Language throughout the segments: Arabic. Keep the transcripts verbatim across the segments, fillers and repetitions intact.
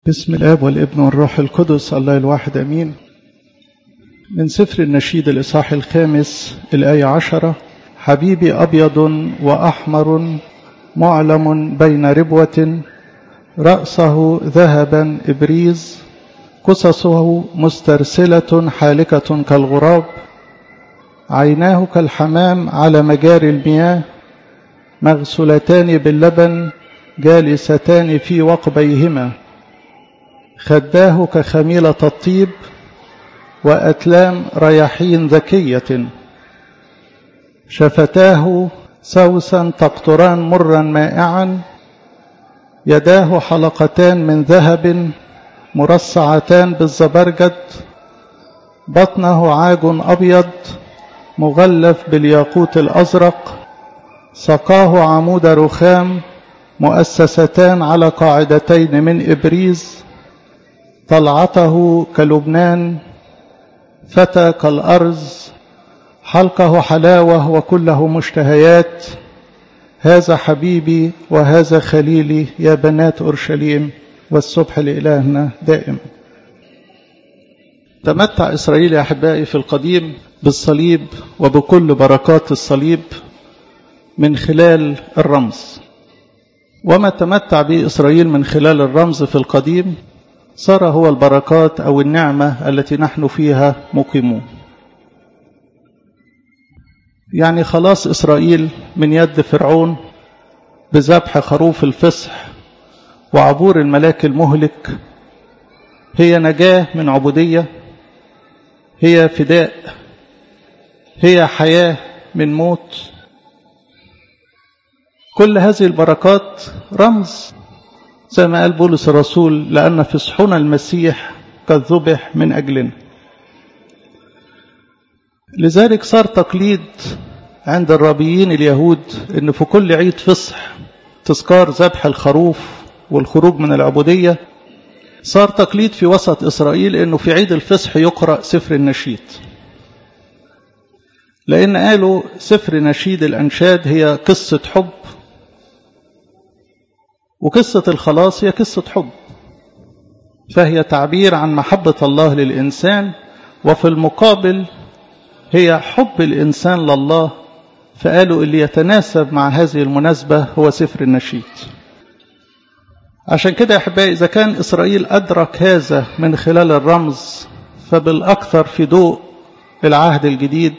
بسم الآب والابن والروح القدس الله الواحد أمين. من سفر النشيد الإصحاح الخامس الآية عشرة: حبيبي أبيض وأحمر معلم بين ربوة، رأسه ذهبا إبريز، قصصه مسترسلة حالكة كالغراب، عيناه كالحمام على مجاري المياه، مغسولتان باللبن جالستان في وقبيهما، خداه كخميلة الطيب وأتلام رياحين ذكية، شفتاه سوسا تقطران مرا مائعا، يداه حلقتان من ذهب مرصعتان بالزبرجد، بطنه عاج أبيض مغلف بالياقوت الأزرق، سقاه عمود رخام مؤسستان على قاعدتين من إبريز، طلعته كلبنان، فتى كالأرز، حلقه حلاوة وكله مشتهيات، هذا حبيبي وهذا خليلي يا بنات أورشليم، والصبح لإلهنا دائم. تمتع إسرائيل يا أحبائي في القديم بالصليب وبكل بركات الصليب من خلال الرمز، وما تمتع به إسرائيل من خلال الرمز في القديم صار هو البركات أو النعمة التي نحن فيها مقيمون. يعني خلاص إسرائيل من يد فرعون بذبح خروف الفصح وعبور الملاك المهلك هي نجاة من عبودية، هي فداء، هي حياة من موت. كل هذه البركات رمز زي ما قال بولس الرسول: لأن فصحنا المسيح قد ذبح من أجلنا. لذلك صار تقليد عند الرابيين اليهود أن في كل عيد فصح تذكار ذبح الخروف والخروج من العبودية. صار تقليد في وسط إسرائيل أنه في عيد الفصح يقرأ سفر النشيد، لأن قالوا سفر نشيد الأنشاد هي قصة حب، وقصة الخلاص هي قصة حب، فهي تعبير عن محبة الله للإنسان، وفي المقابل هي حب الإنسان لله. فقالوا اللي يتناسب مع هذه المناسبة هو سفر النشيد. عشان كده يا أحبائي إذا كان إسرائيل أدرك هذا من خلال الرمز، فبالأكثر في ضوء العهد الجديد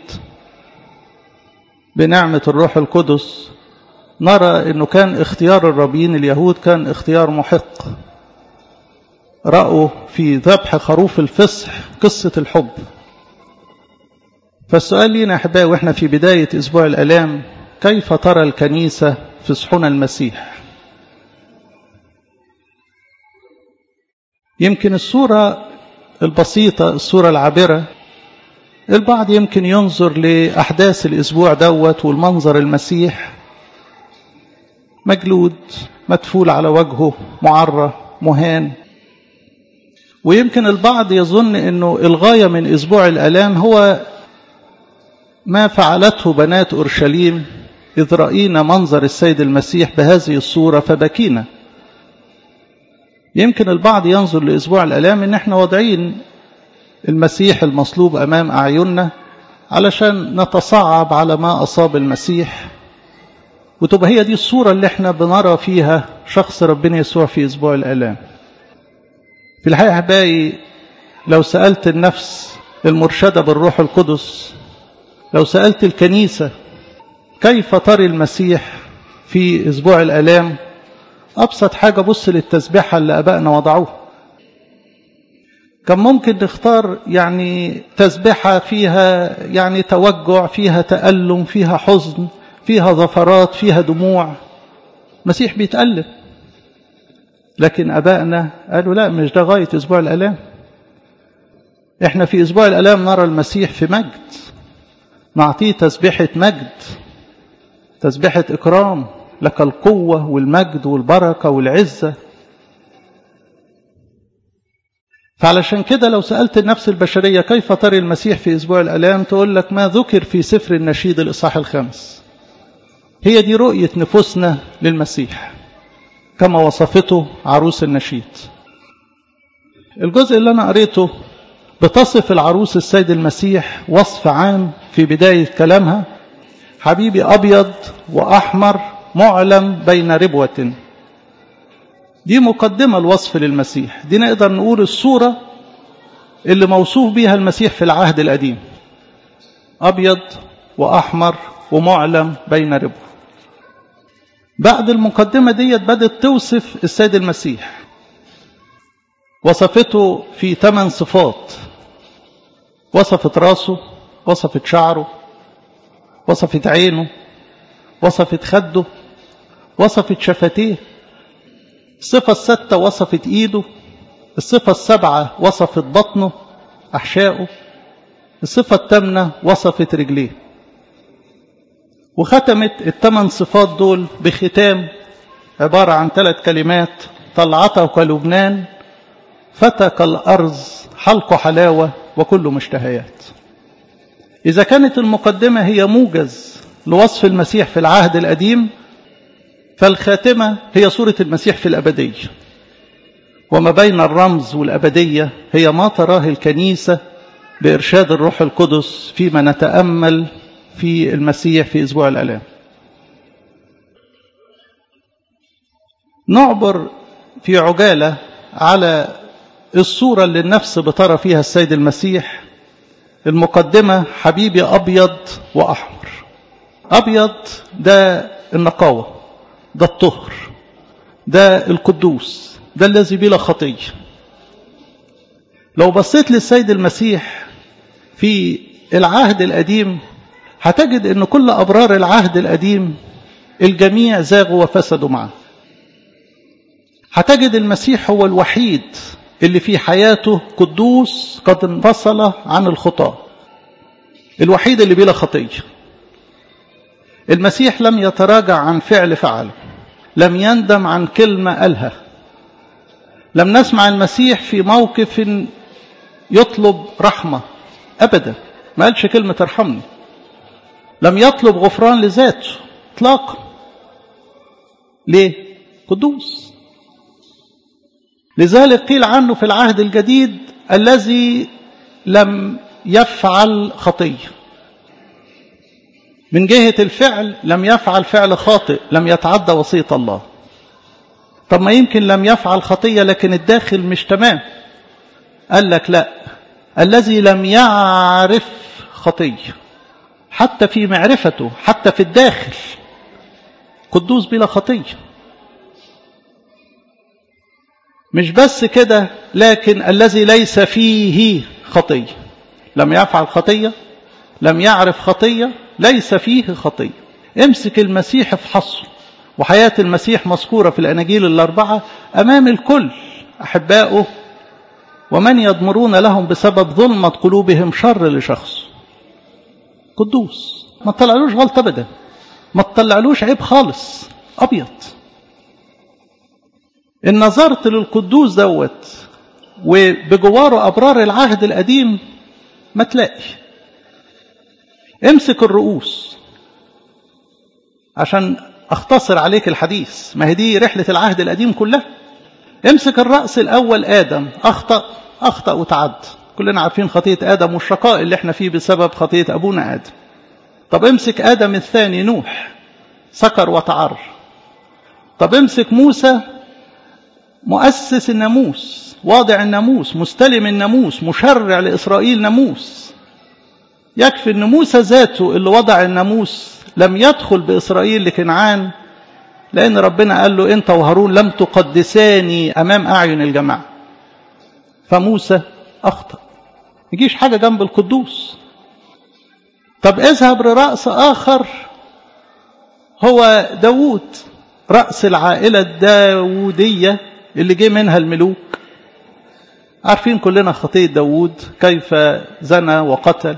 بنعمة الروح القدس نرى أنه كان اختيار الرابين اليهود كان اختيار محق. رأوا في ذبح خروف الفصح قصة الحب. فالسؤال لينا أحبائي وإحنا في بداية أسبوع الآلام: كيف ترى الكنيسة فصحنا المسيح؟ يمكن الصورة البسيطة، الصورة العابرة، البعض يمكن ينظر لأحداث الأسبوع دوت والمنظر المسيح مجلود مدفول على وجهه معرى مهان، ويمكن البعض يظن أنه الغاية من أسبوع الآلام هو ما فعلته بنات أورشليم إذ رأينا منظر السيد المسيح بهذه الصورة فبكينا. يمكن البعض ينظر لأسبوع الآلام أن احنا وضعين المسيح المصلوب أمام أعيننا علشان نتصعب على ما أصاب المسيح، وتبقى هي دي الصورة اللي احنا بنرى فيها شخص ربنا يسوع في أسبوع الآلام. في الحقيقة أحبائي لو سألت النفس المرشدة بالروح القدس، لو سألت الكنيسة كيف ترى المسيح في أسبوع الآلام، أبسط حاجة بص للتسبيحة اللي أبائنا وضعوها. كان ممكن نختار يعني تسبيحة فيها يعني توجع، فيها تألم، فيها حزن، فيها ظفرات، فيها دموع، مسيح بيتألم. لكن أبائنا قالوا لا، مش ده غاية أسبوع الآلام. إحنا في أسبوع الآلام نرى المسيح في مجد، نعطيه تسبيحة مجد، تسبيحة إكرام، لك القوة والمجد والبركة والعزة. فعلشان كده لو سألت النفس البشرية كيف ترى المسيح في أسبوع الآلام، تقول لك ما ذكر في سفر النشيد الإصحاح الخامس. هي دي رؤية نفوسنا للمسيح كما وصفته عروس النشيد. الجزء اللي أنا قريته بتصف العروس السيد المسيح وصف عام في بداية كلامها: حبيبي أبيض وأحمر معلم بين ربوة. دي مقدمة الوصف للمسيح، دي نقدر نقول الصورة اللي موصوف بها المسيح في العهد القديم: أبيض وأحمر ومعلم بين ربوة. بعد المقدمة دي بدأت توصف السيد المسيح، وصفته في ثمان صفات: وصفت راسه، وصفت شعره، وصفت عينه، وصفت خده، وصفت شفتيه. الصفة الستة وصفت ايده، الصفة السبعة وصفت بطنه أحشائه، الصفة الثامنة وصفت رجليه. وختمت الثمان صفات دول بختام عبارة عن ثلاث كلمات: طلعته كلبنان، فتى كالأرز، حلق حلاوة، وكل مشتهيات. إذا كانت المقدمة هي موجز لوصف المسيح في العهد القديم، فالخاتمة هي صورة المسيح في الأبدية. وما بين الرمز والأبدية هي ما تراه الكنيسة بإرشاد الروح القدس فيما نتأمل في المسيح في أسبوع الآلام. نعبر في عجالة على الصورة اللي النفس بترى فيها السيد المسيح. المقدمة: حبيبي أبيض وأحمر. أبيض ده النقاوة، ده الطهر، ده القدوس، ده الذي بلا خطية. لو بصيت للسيد المسيح في العهد القديم هتجد أن كل أبرار العهد القديم الجميع زاغوا وفسدوا معه. هتجد المسيح هو الوحيد اللي في حياته قدوس قد انفصل عن الخطاة، الوحيد اللي بلا خطية. المسيح لم يتراجع عن فعل فعله، لم يندم عن كلمة قالها. لم نسمع المسيح في موقف يطلب رحمة أبدا، ما قالش كلمة ارحمني. لم يطلب غفران لذاته اطلاقا. ليه؟ قدوس. لذلك قيل عنه في العهد الجديد: الذي لم يفعل خطية. من جهة الفعل لم يفعل فعل خاطئ، لم يتعدى وصية الله. طب ما يمكن لم يفعل خطية لكن الداخل مش تمام. قال لك لا، الذي لم يعرف خطية، حتى في معرفته، حتى في الداخل قدوس بلا خطية. مش بس كده، لكن الذي ليس فيه خطية. لم يفعل خطية، لم يعرف خطية، ليس فيه خطية. امسك المسيح افحصه، وحياة المسيح مذكورة في الأناجيل الأربعة أمام الكل. أحبائه ومن يضمرون لهم بسبب ظلمة قلوبهم شر لشخص. قدوس، ما تطلعلوش غلط أبدا، ما تطلعلوش عيب خالص، أبيض. إن نظرت للقدوس دوت وبجواره أبرار العهد القديم ما تلاقي. امسك الرؤوس عشان أختصر عليك الحديث، ما هي دي رحلة العهد القديم كلها. امسك الرأس الأول آدم، أخطأ أخطأ وتعد. كلنا عارفين خطية آدم والشقاء اللي احنا فيه بسبب خطية أبونا آدم. طب امسك آدم الثاني نوح، سكر وتعر. طب امسك موسى، مؤسس الناموس، واضع الناموس، مستلم الناموس، مشرع لإسرائيل ناموس. يكفي أن موسى ذاته اللي وضع الناموس لم يدخل بإسرائيل لكنعان، لأن ربنا قال له: أنت وهارون لم تقدساني أمام أعين الجماعة. فموسى أخطأ، يجيش حاجة جنب القدوس. طب اذهب لرأس آخر، هو داود، رأس العائلة الداودية اللي جه منها الملوك. عارفين كلنا خطية داود، كيف زنى وقتل.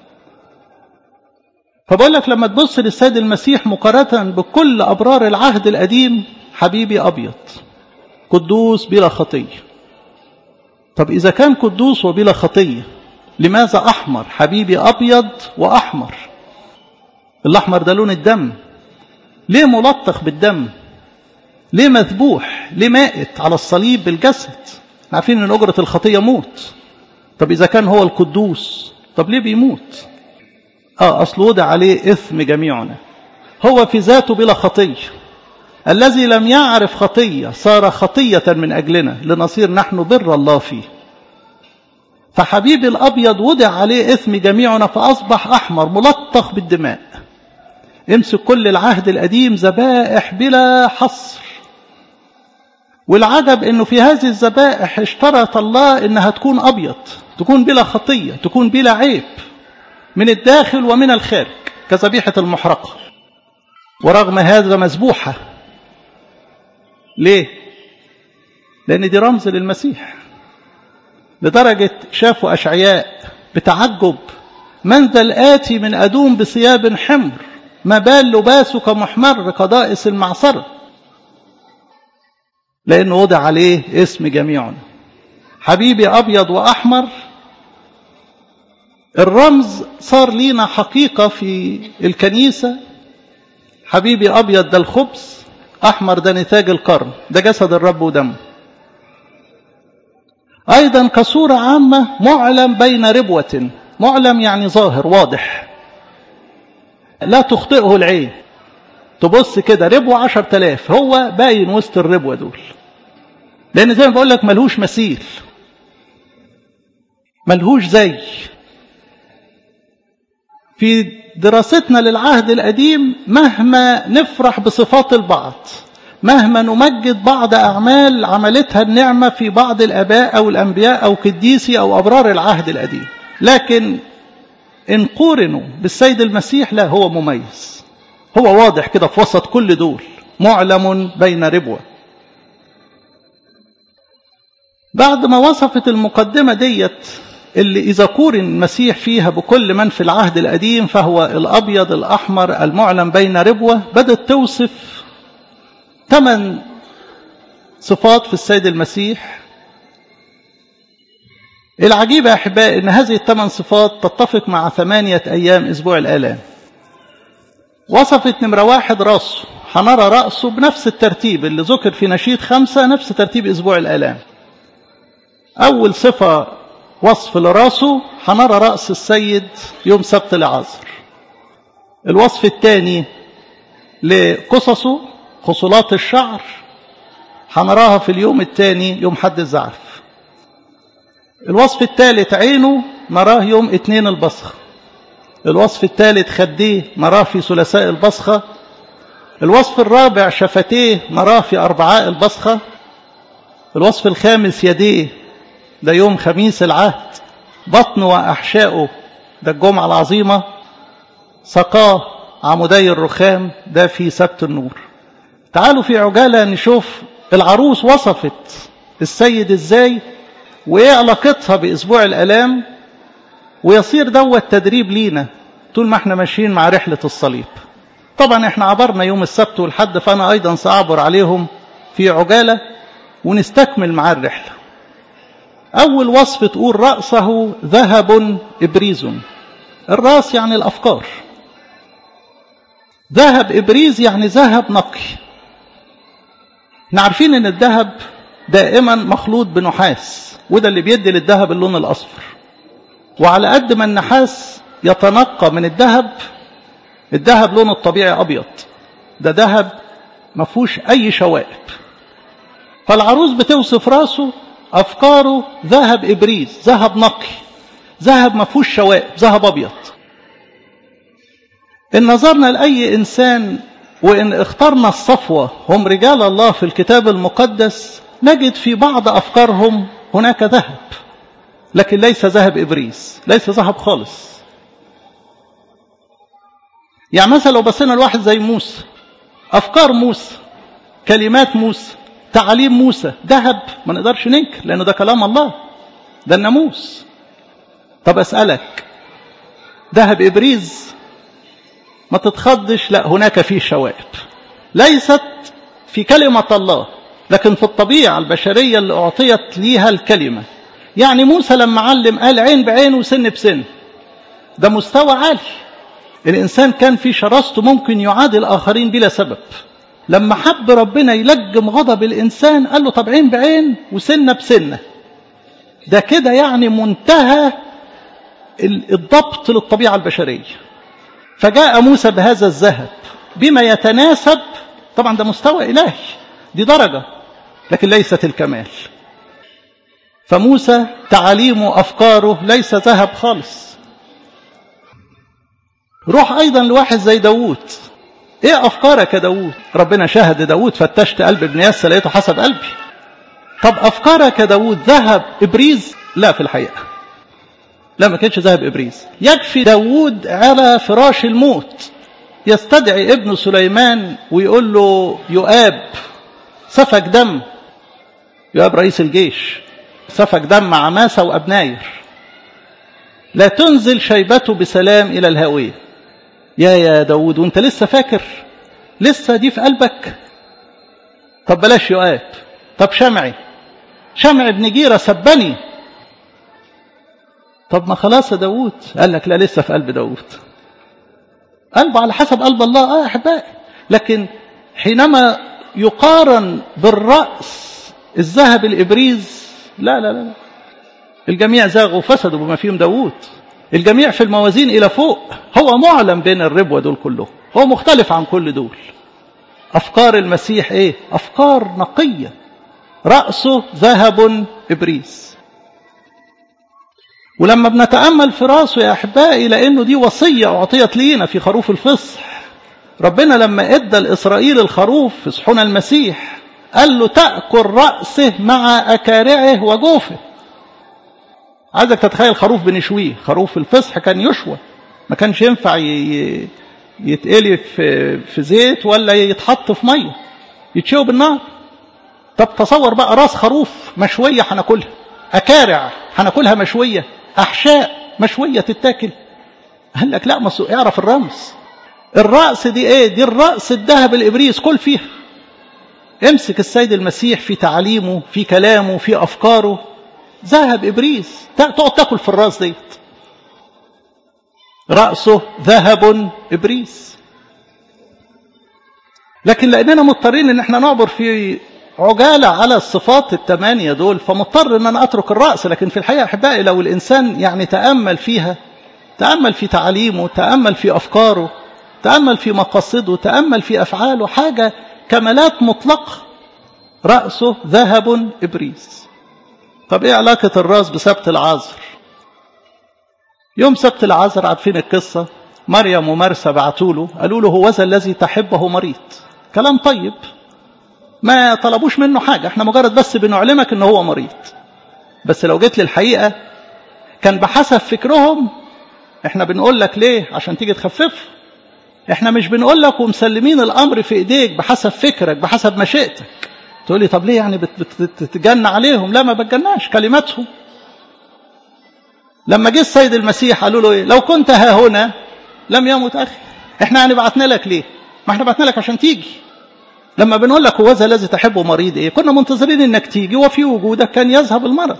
فبقول لك لما تبص للسيد المسيح مقارنة بكل أبرار العهد القديم، حبيبي أبيض قدوس بلا خطية. طب إذا كان قدوس وبلا خطية، لماذا أحمر؟ حبيبي أبيض وأحمر. الأحمر ده لون الدم. ليه ملطخ بالدم؟ ليه مذبوح؟ ليه مائت على الصليب بالجسد؟ عارفين ان اجرة الخطية موت. طب اذا كان هو القدوس طب ليه بيموت؟ اه اصل وضع عليه اثم جميعنا. هو في ذاته بلا خطية، الذي لم يعرف خطية صار خطية من اجلنا لنصير نحن بر الله فيه. فحبيبي الابيض وضع عليه اثم جميعنا فاصبح احمر ملطخ بالدماء. امسك كل العهد القديم ذبائح بلا حصر، والعجب انه في هذه الذبائح اشترط الله انها تكون ابيض، تكون بلا خطية، تكون بلا عيب من الداخل ومن الخارج كذبيحة المحرقة. ورغم هذا مذبوحة. ليه؟ لان دي رمز للمسيح. لدرجة شافوا أشعياء بتعجب: من ذا الآتي من أدوم بثياب حمر ما بال لباسه كمحمر كضائس المعصرة. لأنه وضع عليه اسم جميعنا. حبيبي أبيض وأحمر الرمز صار لينا حقيقة في الكنيسة. حبيبي أبيض ده الخبز، أحمر ده نتاج القرن، ده جسد الرب ودمه. أيضا كصورة عامة معلم بين ربوة. معلم يعني ظاهر واضح لا تخطئه العين. تبص كده ربوة عشر تلاف هو باين وسط الربوة دول، لأن زي ما بقول لك ملهوش مثيل، ملهوش زي. في دراستنا للعهد القديم مهما نفرح بصفات البعض، مهما نمجد بعض أعمال عملتها النعمة في بعض الآباء أو الأنبياء أو قديسي أو أبرار العهد القديم، لكن إن قورنوا بالسيد المسيح لا، هو مميز، هو واضح كده في وسط كل دول، معلم بين ربوة. بعد ما وصفت المقدمة ديت اللي إذا قورن المسيح فيها بكل من في العهد القديم فهو الأبيض الأحمر المعلم بين ربوة، بدأت توصف ثمان صفات في السيد المسيح. العجيب يا أحبائي أن هذه الثمان صفات تتفق مع ثمانية أيام أسبوع الآلام. وصفت نمرة واحد رأسه، هنرى رأسه بنفس الترتيب اللي ذكر في نشيد خمسة، نفس ترتيب أسبوع الآلام. أول صفة وصف لرأسه، هنرى رأس السيد يوم سبت العصر. الوصف الثاني لقصصه، خصلات الشعر، هنراها في اليوم الثاني يوم حد الزعف. الوصف الثالث عينه نراه يوم اثنين البصخة. الوصف الثالث خديه نراه في ثلاثاء البصخة. الوصف الرابع شفتيه نراه في أربعاء البصخة. الوصف الخامس يديه ده يوم خميس العهد. بطنه وأحشائه ده الجمعة العظيمة. سقاه عمودي الرخام ده في سبت النور. تعالوا في عجالة نشوف العروس وصفت السيد ازاي وايه علاقتها باسبوع الالام، ويصير دوت تدريب لينا طول ما احنا ماشيين مع رحلة الصليب. طبعا احنا عبرنا يوم السبت والحد، فانا ايضا سأعبر عليهم في عجالة ونستكمل مع الرحلة. اول وصف تقول رأسه ذهب ابريز. الرأس يعني الافكار، ذهب ابريز يعني ذهب نقي. احنا عارفين ان الذهب دائما مخلوط بنحاس، وده اللي بيدي للذهب اللون الاصفر. وعلى قد ما النحاس يتنقى من الذهب، الذهب لونه الطبيعي ابيض، ده ذهب ما فيهوش اي شوائب. فالعروس بتوصف راسه افكاره ذهب ابريز، ذهب نقي، ذهب ما فيهوش شوائب، ذهب ابيض. ان نظرنا لاي انسان وإن اخترنا الصفوة هم رجال الله في الكتاب المقدس، نجد في بعض أفكارهم هناك ذهب، لكن ليس ذهب إبريز، ليس ذهب خالص. يعني مثلا لو بصينا لواحد زي موسى، أفكار موسى، كلمات موسى، تعاليم موسى، ذهب ما نقدرش ننكر لأنه ده كلام الله، ده الناموس. طب أسألك، ذهب إبريز ما تتخضش، لا هناك فيه شوائب، ليست في كلمة الله لكن في الطبيعة البشرية اللي أعطيت ليها الكلمة. يعني موسى لما علم قال عين بعين وسن بسن، ده مستوى عالي. الإنسان كان في شراسته ممكن يعادي الآخرين بلا سبب. لما حب ربنا يلجم غضب الإنسان قال له طب عين بعين وسنة بسنة، ده كده يعني منتهى الضبط للطبيعة البشرية. فجاء موسى بهذا الذهب بما يتناسب، طبعا ده مستوى إلهي، دي درجة لكن ليست الكمال. فموسى تعاليمه أفكاره ليس ذهب خالص. روح أيضا لواحد زي داود، إيه أفكارك يا داود؟ ربنا شاهد داود، فتشت قلب ابن ياسى لقيته حسب قلبي. طب أفكارك يا داود ذهب إبريز؟ لا، في الحقيقة لا، ما كانش ذهب إبريز. يكفي داود على فراش الموت يستدعي ابن سليمان ويقول له يؤاب سفك دم، يؤاب رئيس الجيش سفك دم عماسة وأبناير، لا تنزل شيبته بسلام إلى الهاوية. يا يا داود، وانت لسه فاكر؟ لسه دي في قلبك؟ طب بلاش يؤاب، طب شمعي شمع ابن جيرة سبني. طب ما خلاص يا داود. قال لك لا، لسه في قلب داود، قلبه على حسب قلب الله. اه يا احبائي، لكن حينما يقارن بالرأس الذهب الإبريز، لا لا لا، الجميع زاغوا وفسدوا بما فيهم داود. الجميع في الموازين إلى فوق. هو معلم بين الربوة دول كلهم، هو مختلف عن كل دول. أفكار المسيح إيه؟ أفكار نقية، رأسه ذهب إبريز. ولما بنتأمل في رأسه يا أحبائي، لأنه دي وصية أعطيت لينا في خروف الفصح. ربنا لما إدى لإسرائيل الخروف في صحون المسيح قال له تأكل رأسه مع أكارعه وجوفه. عايزك تتخيل خروف بنشويه، خروف الفصح كان يشوى، ما كانش ينفع يتقلي في زيت ولا يتحط في مية، يتشوي بالنار. طب تصور بقى راس خروف مشوية هناكلها، أكارع هناكلها مشوية، أحشاء مشوية تتاكل. قال لك لا، مسوء اعرف الرمز. الرأس دي ايه؟ دي الرأس الذهب الإبريز، كل فيها. امسك السيد المسيح في تعليمه، في كلامه، في أفكاره، ذهب إبريز، تقعد تاكل في الراس ديت. رأسه ذهب إبريز. لكن لأننا مضطرين ان احنا نعبر في عجالة على الصفات الثمانية دول، فمضطر ان انا اترك الرأس. لكن في الحقيقة احبائي، لو الانسان يعني تأمل فيها، تأمل في تعليمه، تأمل في افكاره، تأمل في مقاصده، تأمل في افعاله، حاجة كمالات مطلقة. رأسه ذهب إبريز. طب ايه علاقة الرأس بسبت العذر؟ يوم سبت العذر عارفين القصة، مريم ومرسى بعتوا له قالوا له هو ذا الذي تحبه مريض. كلام طيب، ما طلبوش منه حاجة، احنا مجرد بس بنعلمك ان هو مريض. بس لو جيت للحقيقة كان بحسب فكرهم. احنا بنقول لك ليه؟ عشان تيجي تخفف. احنا مش بنقول لك ومسلمين الامر في ايديك بحسب فكرك بحسب مشيئتك. تقول لي طب ليه يعني بتتجنى عليهم؟ لا، ما بتجناش، كلماتهم. لما جه السيد المسيح قالوا له ايه؟ لو كنت ها هنا لم يمت اخي. احنا يعني بعتنا لك ليه؟ ما احنا بعتنا لك عشان تيجي. لما بنقول لك هو ذا الذي تحبه مريض، ايه؟ كنا منتظرين انك تيجي وفي وجودك كان يذهب المرض.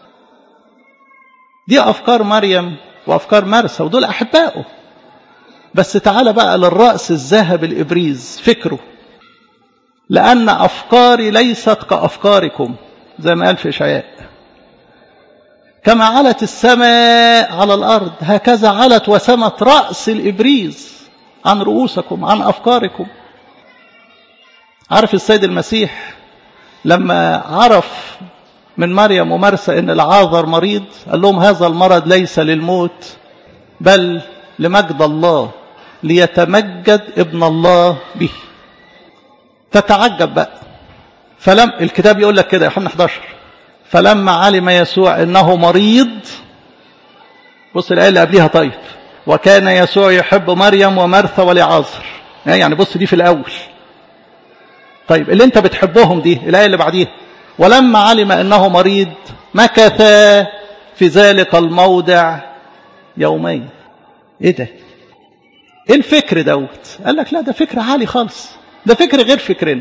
دي افكار مريم وافكار مرسى، ودول احبائه. بس تعال بقى للرأس الذهب الإبريز، فكره. لأن أفكاري ليست كأفكاركم، زي ما قال في إشعياء. كما علت السماء على الأرض هكذا علت وسمت رأس الإبريز عن رؤوسكم، عن أفكاركم. عارف السيد المسيح لما عرف من مريم ومرسى إن العاذر مريض، قال لهم هذا المرض ليس للموت بل لمجد الله، ليتمجد ابن الله به. تتعجب بقى. فلم الكتاب يقول لك كده، يوحنا احد عشر، فلما علم يسوع انه مريض. بص الآية اللي قبليها، طيب وكان يسوع يحب مريم ومرثى ولعازر. يعني بص دي في الأول. طيب اللي انت بتحبهم دي الآية اللي بعديها، ولما علم انه مريض مكث في ذلك الموضع يومين. ايه ده؟ ايه الفكر دوت؟ قال لك لا، ده فكر عالي خالص، ده فكر غير فكرنا.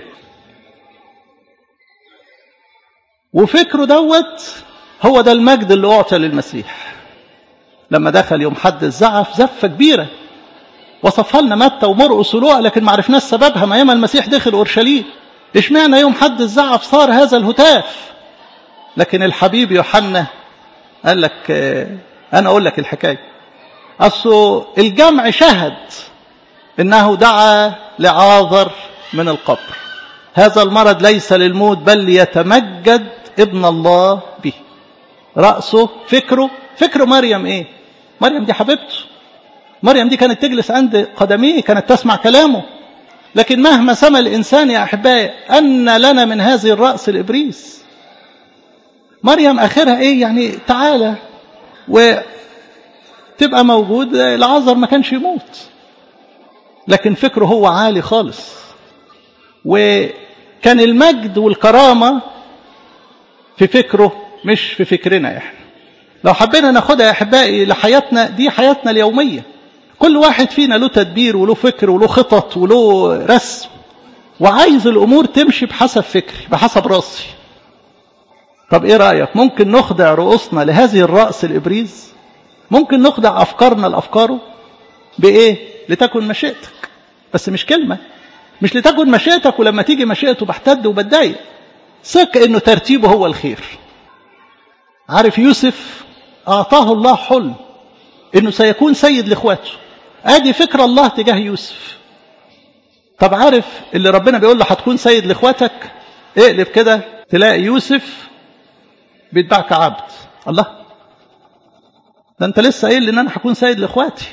وفكره دوت هو ده المجد اللي أعطى للمسيح. لما دخل يوم حد الزعف زفة كبيرة، وصفها لنا متى ومرقس ولوقا، لكن ما عرفناش سببها. ما ياما المسيح دخل أورشليم، اشمعنى يوم حد الزعف صار هذا الهتاف؟ لكن الحبيب يوحنا قال لك أنا أقول لك الحكاية. أصل الجمع شهد إنه دعا لعازر من القبر. هذا المرض ليس للموت بل ليتمجد ابن الله به. رأسه فكره فكر مريم إيه؟ مريم دي حبيبته، مريم دي كانت تجلس عند قدميه، كانت تسمع كلامه. لكن مهما سمى الإنسان يا أحبائي أن لنا من هذه الرأس الإبريس. مريم آخرها إيه؟ يعني تعالى وتبقى موجود. العازر ما كانش يموت، لكن فكره هو عالي خالص، وكان المجد والكرامة في فكره مش في فكرنا إحنا. لو حبينا ناخدها يا أحبائي لحياتنا دي، حياتنا اليومية، كل واحد فينا له تدبير وله فكر وله خطط وله رسم، وعايز الأمور تمشي بحسب فكري بحسب رأسي. طب إيه رأيك؟ ممكن نخضع رؤوسنا لهذه الرأس الإبريز؟ ممكن نخضع أفكارنا لأفكاره بإيه؟ لتكن مشيئتك. بس مش كلمة، مش لتكن مشيئتك ولما تيجي مشيئته بحتد وبتضايق. ثق إنه ترتيبه هو الخير. عارف يوسف أعطاه الله حلم إنه سيكون سيد لإخواته. ادي فكرة الله تجاه يوسف. طب عارف اللي ربنا بيقول له هتكون سيد لإخواتك، اقلب كده تلاقي يوسف بيتباع كعبد. الله، ده انت لسه قايل ان انا هكون سيد لإخواتي،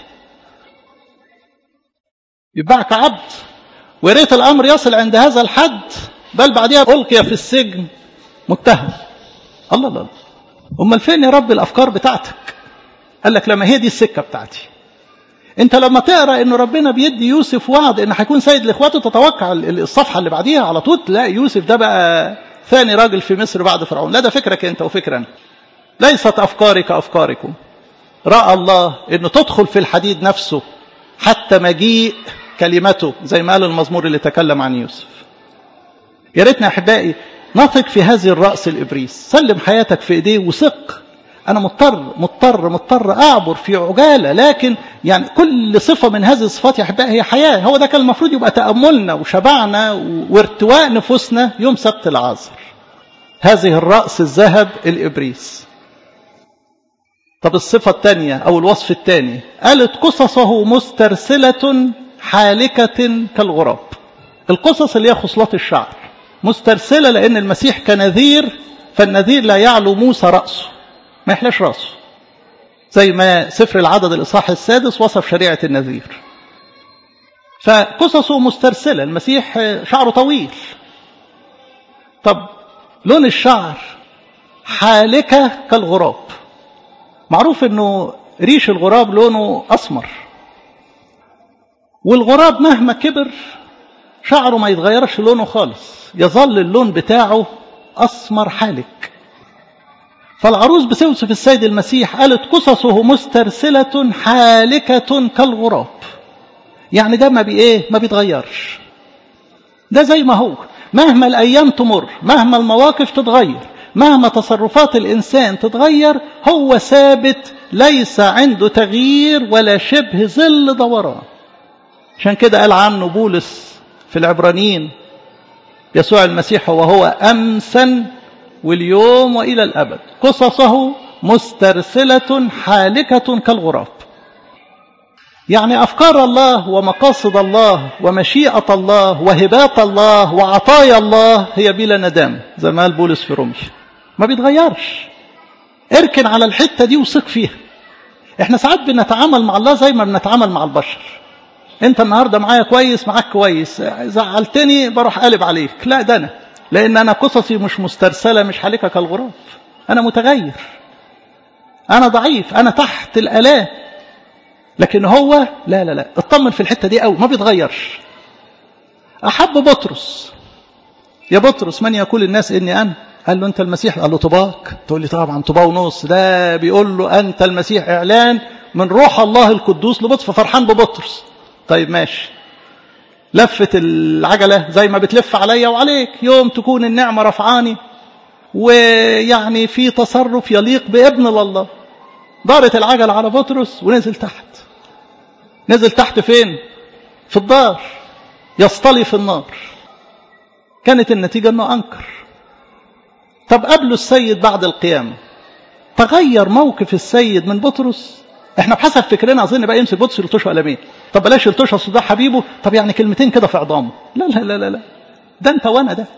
يتباع كعبد. وريت الامر يصل عند هذا الحد، بل بعدها ألقي في السجن متهم. الله الله، امال فين يا رب الافكار بتاعتك؟ قال لك لما هي دي السكة بتاعتي. انت لما تقرأ ان ربنا بيدي يوسف وعد ان هيكون سيد لاخواته، تتوقع الصفحة اللي بعديها على طول تلاقي يوسف ده بقى ثاني راجل في مصر بعد فرعون. لا، ده فكرك انت وفكرنا، ليست افكاري كافكاركم. رأى الله انه تدخل في الحديد نفسه حتى مجيء كلمته، زي ما قال المزمور اللي تكلم عن يوسف. يا ريتنا يا احبائي نثق في هذه الرأس الإبريس. سلم حياتك في ايديه وثق. أنا مضطر مضطر مضطر أعبر في عجالة، لكن يعني كل صفة من هذه الصفات يا أحبائي هي حياة. هو ده كان المفروض يبقى تأملنا وشبعنا وارتواء نفوسنا يوم سبت العازر. هذه الرأس الذهب الإبريس. طب الصفة الثانية أو الوصف الثاني، قالت قصصه مسترسلة حالكة كالغراب. القصص اللي هي خصلات الشعر مسترسلة، لأن المسيح كنذير، فالنذير لا يعلو موسى رأسه، ما يحلاش راسه، زي ما سفر العدد الإصحاح السادس وصف شريعة النذير. فقصصه مسترسلة، المسيح شعره طويل. طب لون الشعر حالكة كالغراب. معروف انه ريش الغراب لونه أسمر، والغراب مهما كبر شعره ما يتغيرش لونه خالص، يظل اللون بتاعه أسمر حالك. فالعروس بتوصف السيد المسيح قالت قصصه مسترسلة حالكة كالغراب. يعني ده ما بي ايه ما بيتغيرش، ده زي ما هو، مهما الأيام تمر، مهما المواقف تتغير، مهما تصرفات الإنسان تتغير، هو ثابت، ليس عنده تغيير ولا شبه ظل دوران. عشان كده قال عنه بولس في العبرانيين يسوع المسيح وهو أمسا واليوم وإلى الأبد، قصصه مسترسلة حالكة كالغراب. يعني أفكار الله ومقاصد الله ومشيئة الله وهبات الله وعطايا الله هي بلا ندام، زي ما قال بولس في رومي، ما بيتغيرش. اركن على الحتة دي وثق فيها. احنا ساعات بنتعامل مع الله زي ما بنتعامل مع البشر. انت النهاردة معايا كويس، معاك كويس، زعلتني بروح قلب عليك. لا، ده انا، لان انا قصصي مش مسترسلة، مش حالكة كالغراب، انا متغير، انا ضعيف، انا تحت الآلام. لكن هو لا لا لا، اطمن في الحتة دي قوي، ما بيتغيرش. احب بطرس، يا بطرس من يقول الناس اني انا؟ قال له انت المسيح. قال له طباك. تقول لي طبعا طبا ونص. ده بيقول له انت المسيح، اعلان من روح الله القدوس لبطرس، ففرحان ببطرس. طيب ماشي، لفت العجلة زي ما بتلف عليا وعليك. يوم تكون النعمة رفعاني ويعني في تصرف يليق بابن الله، دارت العجلة على بطرس ونزل تحت. نزل تحت فين؟ في الدار، يصطلي في النار. كانت النتيجة انه انكر. طب قبله السيد بعد القيامة، تغير موقف السيد من بطرس. احنا بحسب فكرنا اظن بقى يمسك بطرس يلطشه قلمين. طب بلاش يلطشه اصل ده حبيبه، طب يعني كلمتين كده في عظامه. لا لا لا لا لا، ده انت وانا ده.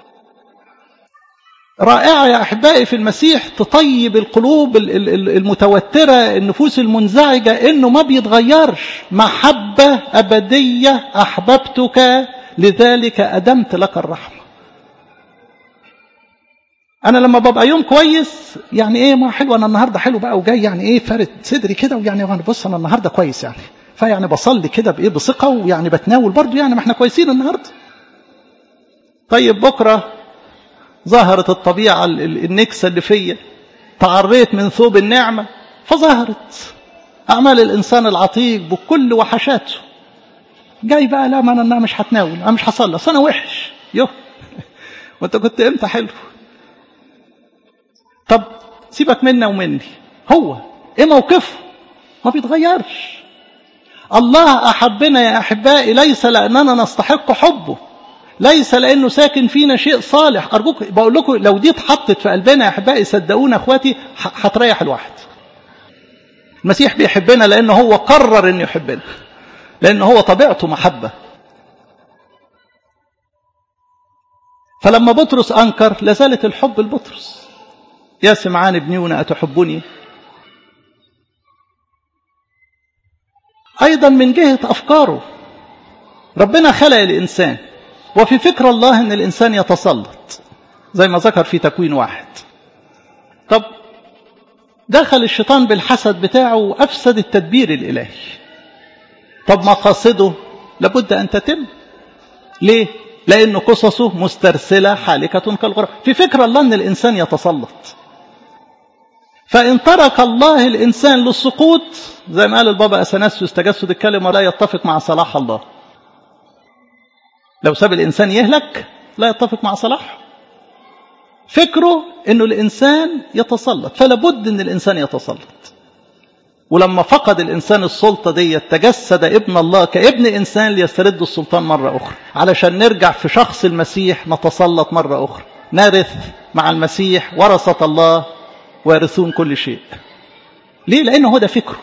رائعه يا احبائي في المسيح تطيب القلوب المتوتره، النفوس المنزعجه، انه ما بيتغيرش. محبه ابديه احببتك لذلك ادمت لك الرحمه. انا لما ببقى يوم كويس يعني ايه، ما حلو انا النهارده حلو بقى وجاي يعني ايه فارد صدري كده، ويعني وانا بص انا النهارده كويس يعني، فيعني بصلي كده بايه بثقه، ويعني بتناول برضو يعني ما احنا كويسين النهارده. طيب بكره ظهرت الطبيعه النكسه اللي فيا، تعريت من ثوب النعمه فظهرت اعمال الانسان العتيق بكل وحشاته. جاي بقى لا ما انا مش هتناول، انا مش هصلي، انا وحش. يوه وانت كنت امتى حلو؟ طب سيبك منا ومني، هو ايه موقفه؟ ما بيتغيرش. الله احبنا يا احبائي ليس لاننا نستحق حبه، ليس لانه ساكن فينا شيء صالح. ارجوك بقول لكم لو دي اتحطت في قلبنا يا احبائي صدقونا اخواتي هتريح الواحد. المسيح بيحبنا لانه هو قرر انه يحبنا، لانه هو طبيعته محبه. فلما بطرس انكر لازالت الحب لبطرس. يا سمعان ابن يونا أتحبني؟ أيضا من جهة أفكاره، ربنا خلق الإنسان وفي فكر الله أن الإنسان يتسلط زي ما ذكر في تكوين واحد. طب دخل الشيطان بالحسد بتاعه وأفسد التدبير الإلهي. طب مقاصده لابد أن تتم. ليه؟ لأن قصصه مسترسلة حالكة كالغراب. في فكر الله أن الإنسان يتسلط، فإن ترك الله الإنسان للسقوط زي ما قال البابا أثناسيوس تجسد الكلمة لا يتفق مع صلاح الله. لو ساب الإنسان يهلك لا يتفق مع صلاحه. فكره أنه الإنسان يتسلط، فلا بد أن الإنسان يتسلط. ولما فقد الإنسان السلطة دي تجسد ابن الله كابن إنسان ليسترد السلطان مرة أخرى، علشان نرجع في شخص المسيح نتسلط مرة أخرى، نرث مع المسيح ورثة الله وارثون كل شيء. ليه؟ لأنه هو ده فكره.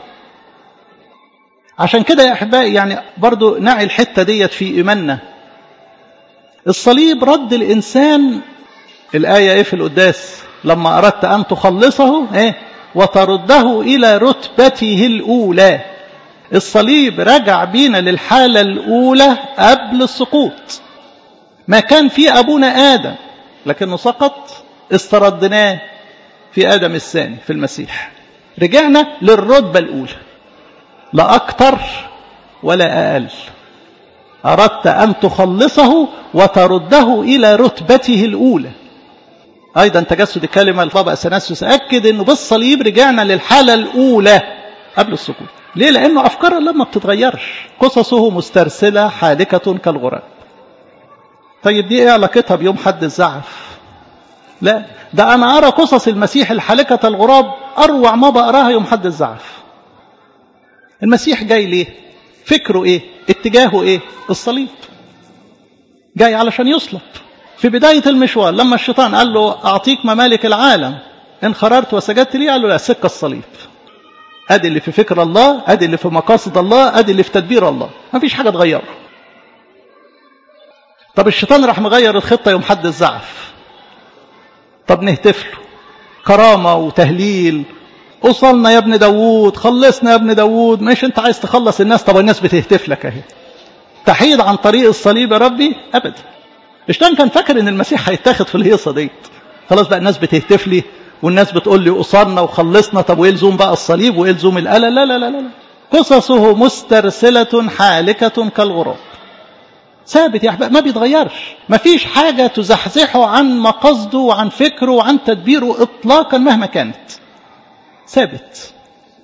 عشان كده يا أحبائي يعني برضو نعي الحتة ديت في إيماننا. الصليب رد الإنسان. الآية إيه في القداس؟ لما أردت أن تخلصه إيه؟ وترده إلى رتبته الأولى. الصليب رجع بينا للحالة الأولى قبل السقوط. ما كان في أبونا آدم لكنه سقط، استردناه في آدم الثاني في المسيح. رجعنا للرتبة الأولى، لا أكتر ولا أقل. أردت أن تخلصه وترده إلى رتبته الأولى. أيضا تجسد الكلمة البابا أثناسيوس أكد أنه بالصليب رجعنا للحالة الأولى قبل السقوط. ليه؟ لأنه أفكار الله ما بتتغيرش، قصصه مسترسلة حالكة كالغراب. طيب دي إيه علاقتها بيوم حد الزعف؟ لا، ده أنا أرى قصص المسيح الحالكة الغراب أروع ما بقراها يوم حد الزعف. المسيح جاي ليه؟ فكره إيه؟ اتجاهه إيه؟ الصليب. جاي علشان يصلب. في بداية المشوار لما الشيطان قال له أعطيك ممالك العالم إن خررت وسجدت لي، قال له لا، سكة الصليب. أدي اللي في فكر الله، أدي اللي في مقاصد الله، أدي اللي في تدبير الله، ما فيش حاجة تغيره. طب الشيطان راح مغير الخطة يوم حد الزعف. طب نهتف له كرامة وتهليل، وصلنا يا ابن داوود، خلصنا يا ابن داوود. ماشي انت عايز تخلص الناس، طب الناس بتهتف لك اهي. تحيد عن طريق الصليب يا ربي ابدا. الشيطان كان فاكر ان المسيح هيتاخد في الهيصه دي، خلاص بقى الناس بتهتف لي والناس بتقول لي قصرنا وخلصنا، طب وايه لزوم بقى الصليب وايه لزوم الآلة؟ لا لا لا لا، قصصه مسترسلة حالكة كالغراب. ثابت يا احباب، ما بيتغيرش، ما فيش حاجة تزحزحه عن مقصده وعن فكره وعن تدبيره اطلاقا مهما كانت، ثابت.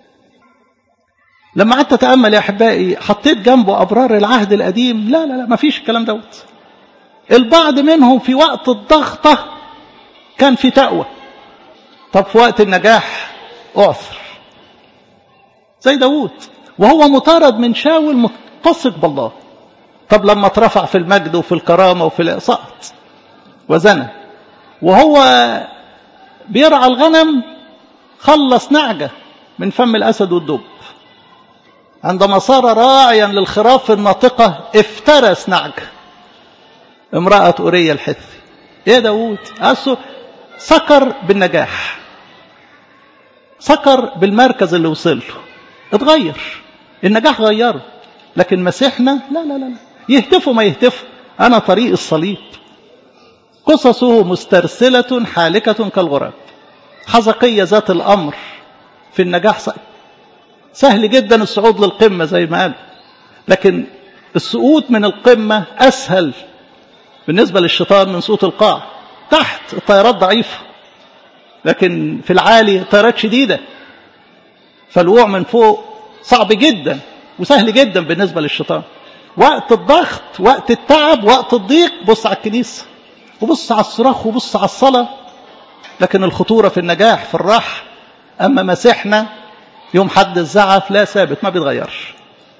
لما قعدت اتامل يا احبائي حطيت جنبه ابرار العهد القديم، لا لا لا، ما فيش الكلام دوت. البعض منهم في وقت الضغطة كان في تقوى، طب في وقت النجاح أعثر زي داود، وهو مطارد من شاول متصق بالله. طب لما اترفع في المجد وفي الكرامة وفي سقط وزنى، وهو بيرعى الغنم خلص نعجة من فم الأسد والدب. عندما صار راعيا للخراف الناطقة افترس نعجة امرأة أوريا الحثي. يا داود أسو سكر بالنجاح، سكر بالمركز اللي وصل له، اتغير، النجاح غيره. لكن مسيحنا لا لا لا، يهتفوا ما يهتفوا، أنا طريق الصليب. قصصه مسترسلة حالكة كالغراب. حزقية ذات الأمر في النجاح سهل جدا الصعود للقمة زي ما قال، لكن السقوط من القمة أسهل بالنسبة للشيطان من سقوط القاع. تحت الطيارات ضعيفة، لكن في العالي الطيارات شديدة، فالوقوع من فوق صعب جدا وسهل جدا بالنسبة للشيطان. وقت الضغط، وقت التعب، وقت الضيق، بص على الكنيسة وبص على الصراخ وبص على الصلاة. لكن الخطورة في النجاح في الراحة. أما مسيحنا يوم حد الزعف لا ثابت، ما بيتغيرش.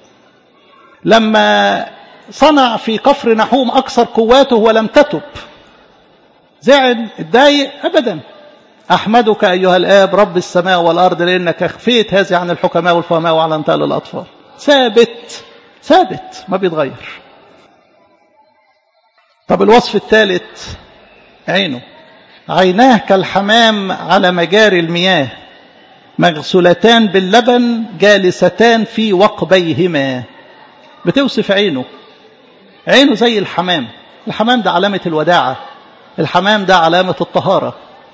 لما صنع في كفر نحوم أكثر قواته ولم تتب، زعل اتضايق أبدا. أحمدك أيها الآب رب السماء والأرض لأنك أخفيت هذه عن الحكماء والفهماء وعلنتها للأطفال. ثابت ثابت ما بيتغير. طب الوصف الثالث عينه. عيناه كالحمام على مجاري المياه، مغسولتان باللبن جالستان في وقبيهما. بتوصف عينه. عينه زي الحمام. الحمام ده علامة الوداعة، الحمام ده علامة الطهارة.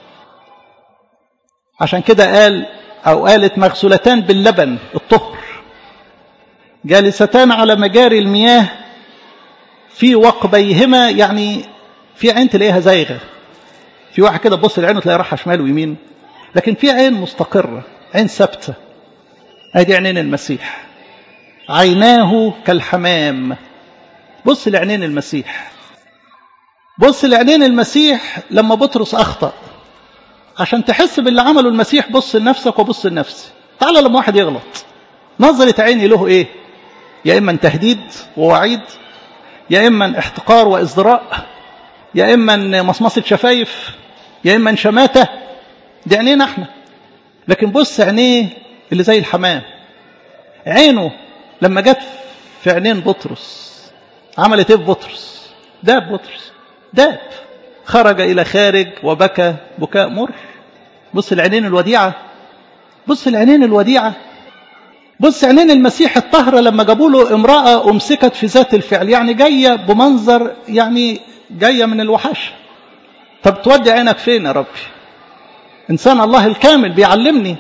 عشان كده قال أو قالت مغسولتان باللبن الطهر، جالستان على مجاري المياه في وقبيهما، يعني في عين تلاقيها زايغة. في واحد كده تبص لعينه تلاقي راحة شمال ويمين، لكن في عين مستقرة، عين ثابتة. ادي عينين المسيح. عيناه كالحمام. بص لعينين المسيح، بص لعينين المسيح. لما بطرس أخطأ، عشان تحس باللي عمله المسيح بص لنفسك وبص لنفسي. تعالى لما واحد يغلط، نظرة عيني له ايه؟ يا إما تهديد ووعيد، يا إما احتقار وإزدراء، يا إما مصمصة شفايف، يا إما شماتة. دي عينينا احنا. لكن بص عينيه اللي زي الحمام. عينه لما جت في عينين بطرس عملت ايه ببطرس؟ داب بطرس، داب، خرج إلى خارج وبكى بكاء مر. بص العينين الوديعة، بص العينين الوديعة. بص عينين المسيح الطهرة لما جابوا له امرأة أمسكت في ذات الفعل، يعني جاية بمنظر، يعني جاية من الوحش. طب تودي عينك فين يا ربي؟ إنسان الله الكامل بيعلمني.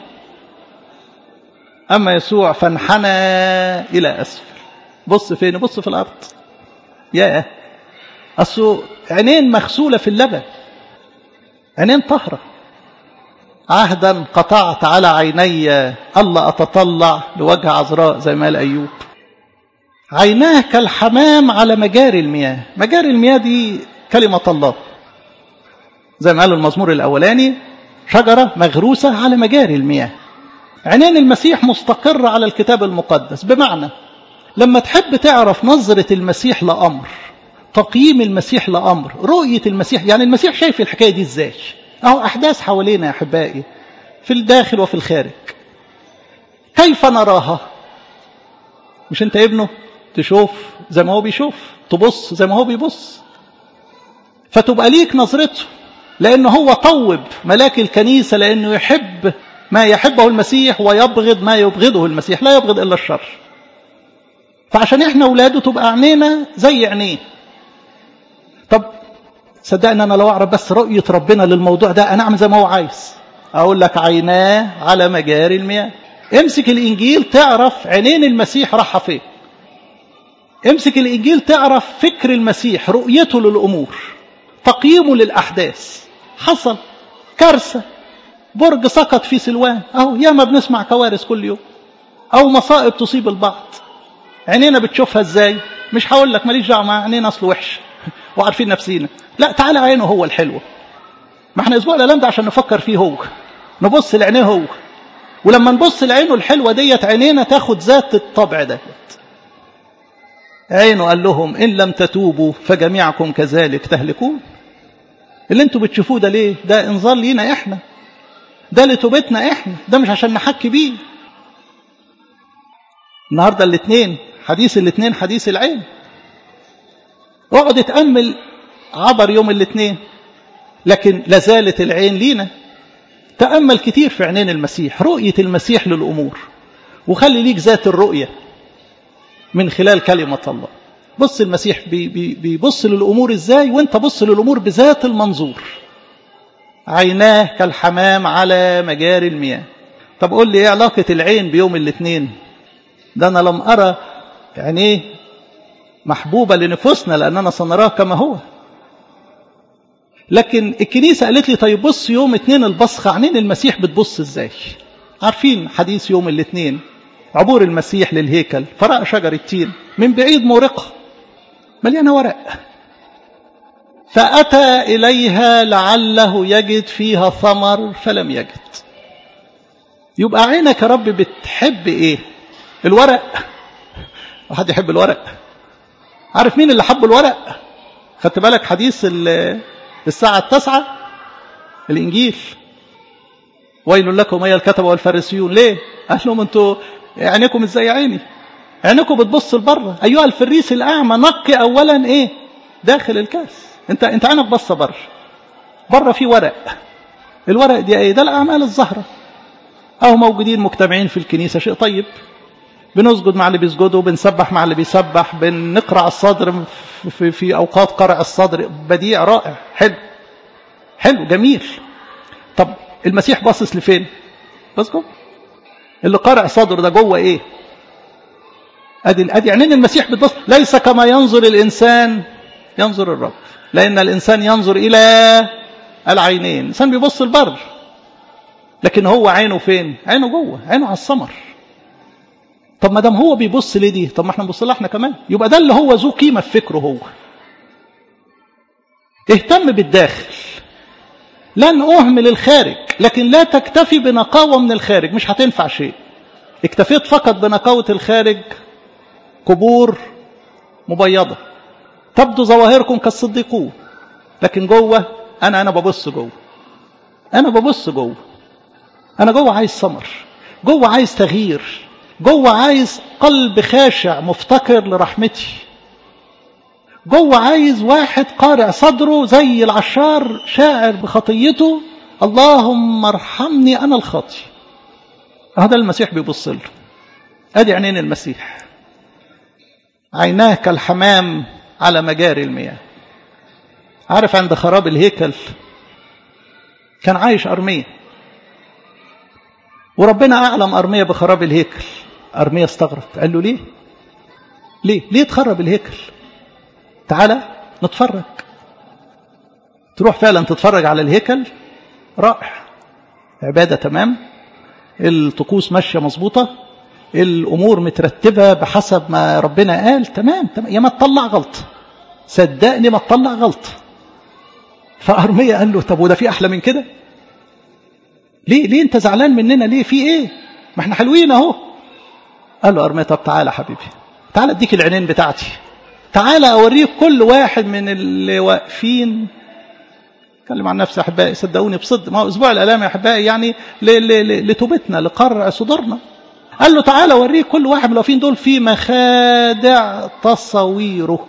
أما يسوع فانحنى إلى أسفل. بص فين؟ بص في الأرض. ياه، أصله عينين مغسولة في اللبن، عينين طهرة. عهدا قطعت على عيني ألا أتطلع لوجه عذراء زي ما قال أيوب. عيناه كالحمام على مجاري المياه. مجاري المياه دي كلمة الله، زي ما قال المزمور الأولاني، شجرة مغروسة على مجاري المياه. عينين المسيح مستقرة على الكتاب المقدس. بمعنى لما تحب تعرف نظرة المسيح لأمر، تقييم المسيح لأمر، رؤية المسيح، يعني المسيح شايف الحكاية دي ازاي؟ أهو أحداث حوالينا يا أحبائي في الداخل وفي الخارج، كيف نراها؟ مش أنت ابنه تشوف زي ما هو بيشوف، تبص زي ما هو بيبص، فتبقى ليك نظرته. لأنه هو طوب ملاك الكنيسة لأنه يحب ما يحبه المسيح ويبغض ما يبغضه المسيح، لا يبغض إلا الشر. فعشان إحنا أولاده تبقى عينينا زي عينيه. طب صدقني أنا لو أعرف بس رؤية ربنا للموضوع ده أنا أعمل زي ما هو عايز. أقول لك عيناه على مجاري المياه. امسك الإنجيل تعرف عينين المسيح راحة فين. امسك الإنجيل تعرف فكر المسيح، رؤيته للأمور، تقييمه للأحداث. حصل كارثة، برج سقط في سلوان، أهو ياما بنسمع كوارث كل يوم، أو مصائب تصيب البعض. عينينا بتشوفها إزاي؟ مش هقول لك ماليش دعوة مع عينينا أصله وحش وعارفين نفسينا، لا، تعالى عينه هو الحلوة. ما احنا أسبوع الألام ده عشان نفكر فيه هو، نبص لعينيه هو. ولما نبص لعينه الحلوة ديت عينينا تاخد ذات الطبع ده. عينه قال لهم إن لم تتوبوا فجميعكم كذلك تهلكون. اللي انتوا بتشوفوه ده ليه؟ ده انذار لينا احنا. ده لتوبتنا احنا، ده مش عشان نحكي بيه. النهارده الاثنين حديث الاثنين حديث العين. اقعد اتأمل عبر يوم الاثنين، لكن لازالت العين لينا. تأمل كتير في عينين المسيح، رؤية المسيح للأمور، وخلي ليك ذات الرؤية من خلال كلمة الله. بص المسيح بي بي بيبص للأمور ازاي، وانت بص للأمور بذات المنظور. عيناه كالحمام على مجاري المياه. طب قول لي ايه علاقة العين بيوم الاثنين؟ ده انا لم ارى عينيه محبوبة لنفوسنا لأننا سنراه كما هو. لكن الكنيسة قالت لي طيب بص يوم اثنين البصخة عينين المسيح بتبص ازاي؟ عارفين حديث يوم الاثنين، عبور المسيح للهيكل، فرأى شجر التين من بعيد مورقة مليانة ورق، فأتى إليها لعله يجد فيها ثمر فلم يجد. يبقى عينك يا رب بتحب ايه؟ الورق. وحد يحب الورق؟ عارف مين اللي حب الورق؟ خدت بالك حديث الساعة التاسعة الإنجيل، ويل لكم أيها الكتبة والفارسيون. ليه؟ قال لهم انتوا عينكم ازاي عيني؟ عينكم بتبص لبره. أيها الفريس الأعمى نقي أولا ايه؟ داخل الكاس. انت انت عينك بصه بره، بره في ورق. الورق دي ايه؟ ده الأعمال الظاهرة. أو موجودين مجتمعين في الكنيسة، شيء طيب، بنسجد مع اللي بيسجدوا، بنسبح مع اللي بيسبح، بنقرأ الصدر في, في أوقات قرأ الصدر، بديع رائع، حلو حلو جميل. طب المسيح باصص لفين؟ بس جوه. اللي قرأ صدر ده جوه ايه؟ ادي ادي عينين المسيح بتبص. ليس كما ينظر الإنسان ينظر الرب، لأن الإنسان ينظر إلى العينين. الإنسان بيبص لبر، لكن هو عينه فين؟ عينه جوه، عينه على الثمر. طب ما دام هو بيبص ليه دي، طب ما احنا نبص لها احنا كمان. يبقى ده اللي هو ذو قيمة في فكره هو. اهتم بالداخل، لن أهمل الخارج، لكن لا تكتفي بنقاوة من الخارج، مش هتنفع شيء. اكتفيت فقط بنقاوة الخارج، قبور مبيضة، تبدو ظواهركم كالصديقون، لكن جوه أنا أنا ببص جوه، أنا ببص جوه، أنا جوه عايز ثمر، جوه عايز تغيير، جوه عايز قلب خاشع مفتقر لرحمتي، جوه عايز واحد قارع صدره زي العشار شاعر بخطيته، اللهم ارحمني أنا الخاطي. هذا المسيح بيبص له. أدي عينين المسيح، عيناه كالحمام على مجاري المياه. عارف عند خراب الهيكل كان عايش أرميا، وربنا أعلم أرميا بخراب الهيكل. أرميا استغرب، قال له ليه؟ ليه؟ ليه تخرب الهيكل؟ تعالى نتفرج. تروح فعلا تتفرج على الهيكل، رائع، عبادة تمام، الطقوس ماشية مظبوطة، الأمور مترتبة بحسب ما ربنا قال، تمام تمام. يا ما تطلع غلط، صدقني ما تطلع غلط. فأرميا قال له طب وده في أحلى من كده؟ ليه ليه أنت زعلان مننا ليه؟ في إيه؟ ما احنا حلوين أهو. قال له أرميا طب تعالى حبيبي، تعالى أديك العينين بتاعتي، تعالى أوريك كل واحد من اللي واقفين. اتكلم عن نفسي أحبائي، صدقوني بصدق، ما هو أسبوع الآلام يا أحبائي يعني لتوبتنا لقرع صدورنا. قال له تعالى أوريك كل واحد من اللي واقفين دول في مخادع تصويره،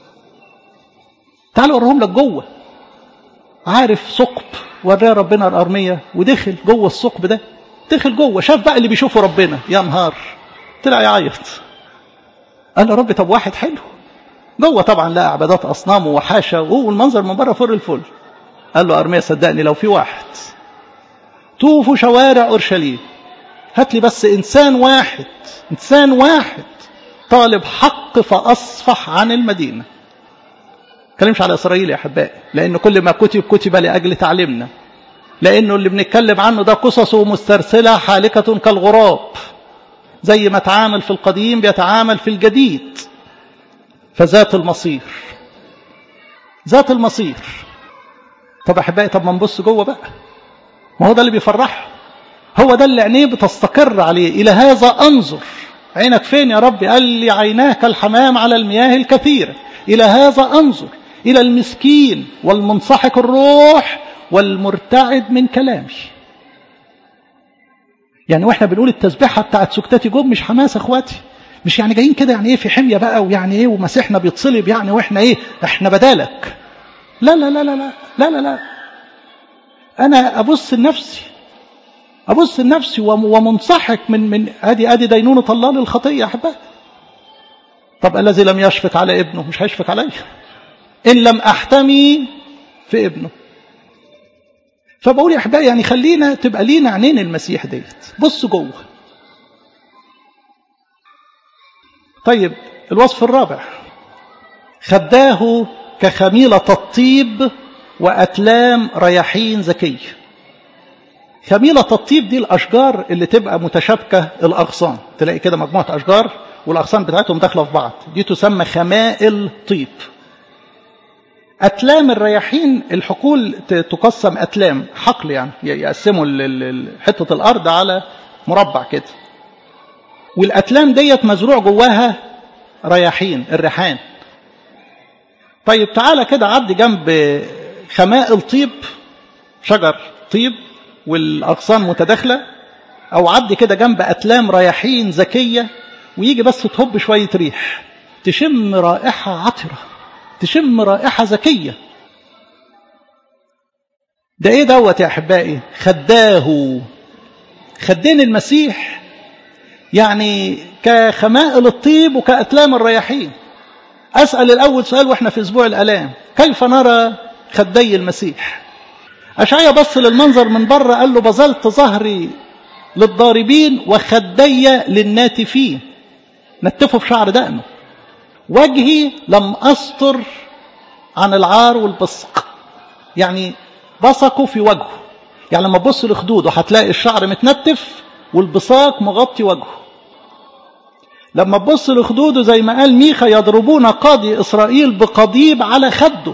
تعالى أوريهم لك جوه. عارف ثقب وراه ربنا الأرمية، ودخل جوه الثقب ده، دخل جوه، شاف بقى اللي بيشوفه ربنا، يا نهار، طلع يعيط. قال له رب طب واحد حلو جوه، طبعا لا عبادات أصنام وحاشا، والمنظر من بره فر الفل. قال له أرميا صدقني لو في واحد طوفوا شوارع أورشليم، هات لي بس إنسان واحد، إنسان واحد طالب حق فأصفح عن المدينة. كلمش على إسرائيل يا أحبائي، لأن كل ما كتب كتب لأجل تعليمنا، لأنه اللي بنتكلم عنه ده قصصه مسترسلة حالكة كالغراب، زي ما تعامل في القديم بيتعامل في الجديد. فذات المصير، ذات المصير. طب أحبائي طب ما نبص جوه بقى، ما هو ده اللي بيفرح، هو ده اللي عينيه بتستقر عليه. إلى هذا أنظر. عينك فين يا رب؟ قال لي عيناه كالحمام على المياه الكثيرة. إلى هذا أنظر، إلى المسكين والمنسحق الروح والمرتعد من كلامي. يعني واحنا بنقول التسبيحة بتاعت سكتاتي جوب مش حماس اخواتي، مش يعني جايين كده يعني ايه في حمية بقى ويعني ايه ومسيحنا بيتصلب يعني واحنا ايه احنا بدالك. لا لا لا لا لا لا لا, لا. انا ابص لنفسي ابص لنفسي ومنصحك من من ادي ادي دينونة الله للخطية يا احبائي. طب الذي لم يشفق على ابنه مش هيشفق علي ان لم احتمي في ابنه. فبقول يا احبائي يعني خلينا تبقى لينا عينين المسيح ديت. بص جوه. طيب الوصف الرابع، خداه كخميلة الطيب وأتلام رياحين زكي. خميلة الطيب دي الأشجار اللي تبقى متشابكة الأغصان، تلاقي كده مجموعة أشجار والأغصان بتاعتهم داخلة في بعض، دي تسمى خمائل طيب. أتلام الرياحين الحقول تقسم أتلام، حقل يعني يقسموا حتة الأرض على مربع كده، والأتلام ديت مزروع جواها رياحين الريحان. طيب تعالى كده عدي جنب خمائل طيب، شجر طيب والأغصان متداخلة، أو عدي كده جنب أتلام رياحين زكية ويجي بس تهب شوية ريح تشم رائحة عطرة، تشم رائحة زكية. ده ايه دوت يا احبائي؟ خداه، خدين المسيح يعني كخمائل الطيب وكأتلام الرياحين. أسأل الأول سؤال وإحنا في أسبوع الآلام، كيف نرى خدي المسيح؟ أشعيا بص للمنظر من بره قال له بذلت ظهري للضاربين وخدي للناتفين، نتفه في شعر دقنه، وجهي لم أستر عن العار والبصق، يعني بصقوا في وجهه. يعني لما تبص لخدوده هتلاقي الشعر متنتف والبصاق مغطي وجهه. لما تبص لخدوده زي ما قال ميخا يضربون قاضي إسرائيل بقضيب على خده.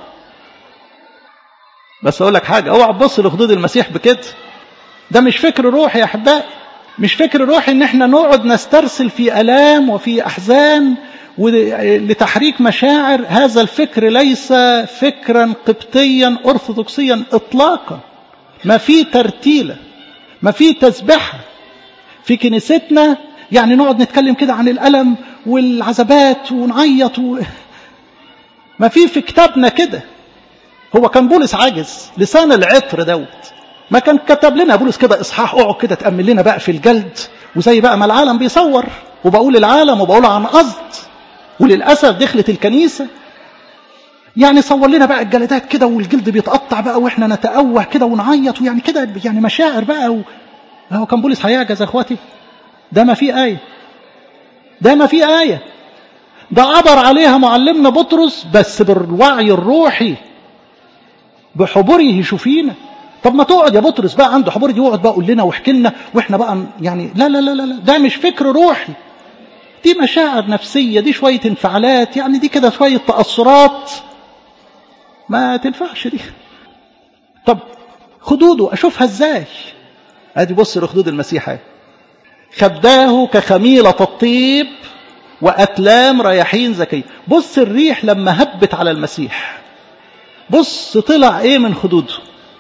بس أقول لك حاجة، اوعى تبص لخدود المسيح بكده، ده مش فكر روحي يا أحبائي، مش فكر روحي إن احنا نقعد نسترسل في ألام وفي أحزان لتحريك مشاعر. هذا الفكر ليس فكرا قبطيا أرثوذكسيا إطلاقا. ما في ترتيلة، ما في تسبحة في كنيستنا يعني نقعد نتكلم كده عن الألم والعذابات ونعيط و... ما في في كتابنا كده. هو كان بولس عاجز لسان العطر دوت، ما كان كتب لنا بولس كده إصحاح اقعد كده تأمل لنا بقى في الجلد، وزي بقى ما العالم بيصور، وبقول العالم وبقول عن قصد، وللأسف دخلت الكنيسة يعني صور لنا بقى الجلدات كده والجلد بيتقطع بقى واحنا نتأوه كده ونعيط ويعني كده يعني مشاعر بقى و... هو كان بولس هيعجز يا اخواتي؟ ده ما في آية، ده ما في آية، ده عبر عليها معلمنا بطرس بس بالوعي الروحي بحبره يشوفينا. طب ما تقعد يا بطرس بقى عنده حبور دي، يقعد بقى قول لنا واحكي لنا واحنا بقى يعني لا لا لا لا، ده مش فكر روحي، دي مشاعر نفسية، دي شوية انفعالات، يعني دي كده شوية تأثرات ما تنفعش دي. طب خدوده اشوفها ازاي؟ ادي بص لخدود المسيح، خداه كخميلة الطيب وأتلام رياحين زكي. بص الريح لما هبت على المسيح، بص طلع ايه من خدوده.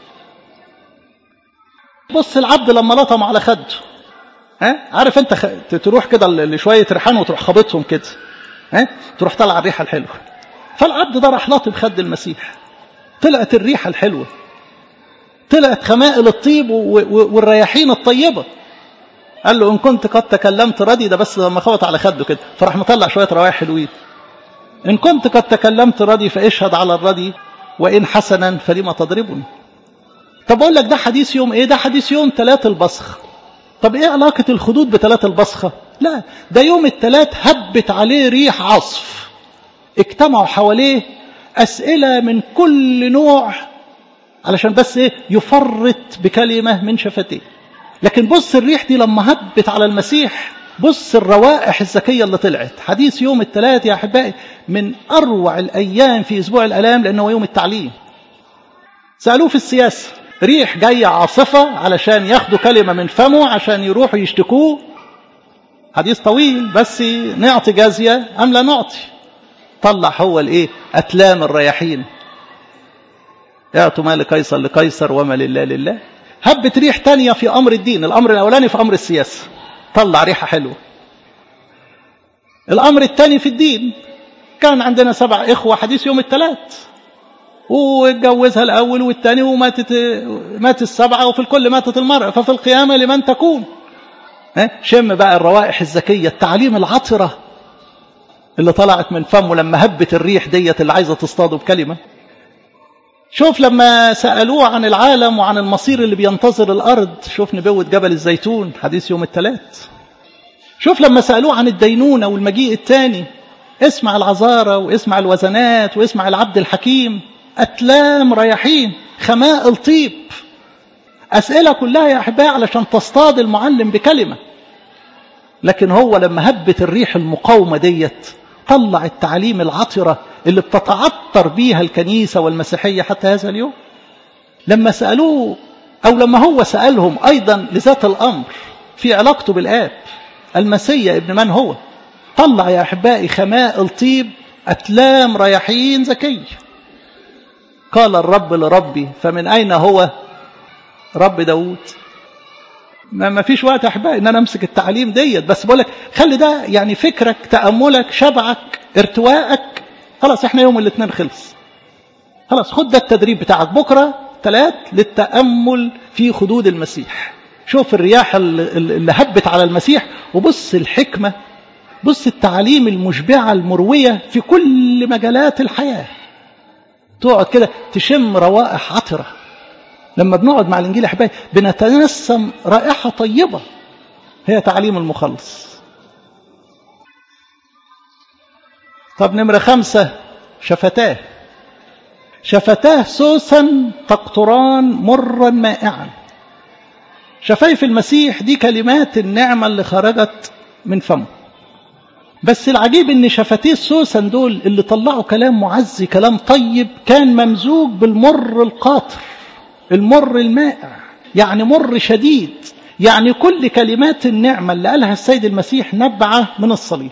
بص العبد لما لطم على خده، ها عارف انت خ... تروح كده لشوية ريحان وتروح خبطهم كده، ها تروح طلع الريحة الحلوة. فالعبد ده راح لاطم خد المسيح، طلعت الريحة الحلوة، طلعت خمائل الطيب و... و... والرياحين الطيبة. قال له إن كنت قد تكلمت ردي، ده بس لما خبط على خده كده فراح مطلع شوية روايح حلوين. إن كنت قد تكلمت ردي فاشهد على الردي، وإن حسنا فلما تضربني. طب أقول لك ده حديث يوم إيه؟ ده حديث يوم تلات البصخ. طب إيه علاقة الخدود بتلات البصخة؟ لا، ده يوم التلات هبت عليه ريح عصف، اجتمعوا حواليه أسئلة من كل نوع علشان بس إيه يفرط بكلمة من شفتيه. لكن بص الريح دي لما هبت على المسيح، بص الروائح الزكية اللي طلعت. حديث يوم الثلاث يا أحبائي من أروع الأيام في أسبوع الآلام، لأنه يوم التعليم. سألوه في السياسة، ريح جاية عاصفة علشان ياخدوا كلمة من فمه عشان يروحوا يشتكوه. حديث طويل، بس نعطي جازية أم لا نعطي؟ طلع هو الإيه؟ أتلام الرياحين. اعطوا ما لقيصر لقيصر وما لله لله. هبت ريح تانية في أمر الدين. الأمر الأولاني في أمر السياسة، طلع ريحة حلوة. الأمر الثاني في الدين، كان عندنا سبع إخوة حديث يوم الثلاث، واتجوزها الأول والثاني وماتت مات السبعة، وفي الكل ماتت المرأة، ففي القيامة لمن تكون. شم بقى الروائح الزكية، التعليم العطرة اللي طلعت من فمه لما هبت الريح ديت اللي عايزة تصطاده بكلمة. شوف لما سألوه عن العالم وعن المصير اللي بينتظر الأرض، شوف نبوة جبل الزيتون حديث يوم الثلاث. شوف لما سألوه عن الدينونة والمجيء الثاني، اسمع العذارى واسمع الوزنات واسمع العبد الحكيم، أتلام رياحين خمائل طيب. أسئلة كلها يا أحبائي علشان تصطاد المعلم بكلمة. لكن هو لما هبت الريح المقاومة ديت طلع التعليم العطرة اللي بتتعطر بيها الكنيسة والمسيحية حتى هذا اليوم. لما سألوه أو لما هو سألهم أيضا لذات الأمر في علاقته بالآب، المسيح ابن من هو، طلع يا أحبائي خمائل طيب أتلام رياحين زكي. قال الرب لربي فمن أين هو؟ رب داود. ما فيش وقت يا أحبائي إن أنا أمسك التعليم ديت، بس بقولك خلي ده يعني فكرك، تأملك، شبعك، ارتواءك. خلاص احنا يوم الاثنين خلص، خلاص خد ده التدريب بتاعك بكرة ثلاث للتأمل في خدود المسيح. شوف الرياح اللي هبت على المسيح، وبص الحكمة، بص التعليم المشبعة المروية في كل مجالات الحياة. تقعد كده تشم روائح عطرة. لما بنقعد مع الإنجيل يا أحبائي بنتنسم رائحة طيبة، هي تعليم المخلص. طب نمرة خمسة، شفتاه. شفتاه سوسا تقطران مرا مائعا. شفايف المسيح دي كلمات النعمة اللي خرجت من فمه. بس العجيب ان شفتيه السوسن دول اللي طلعوا كلام معزي، كلام طيب، كان ممزوج بالمر القاطر، المر المائع، يعني مر شديد. يعني كل كلمات النعمة اللي قالها السيد المسيح نبعة من الصليب.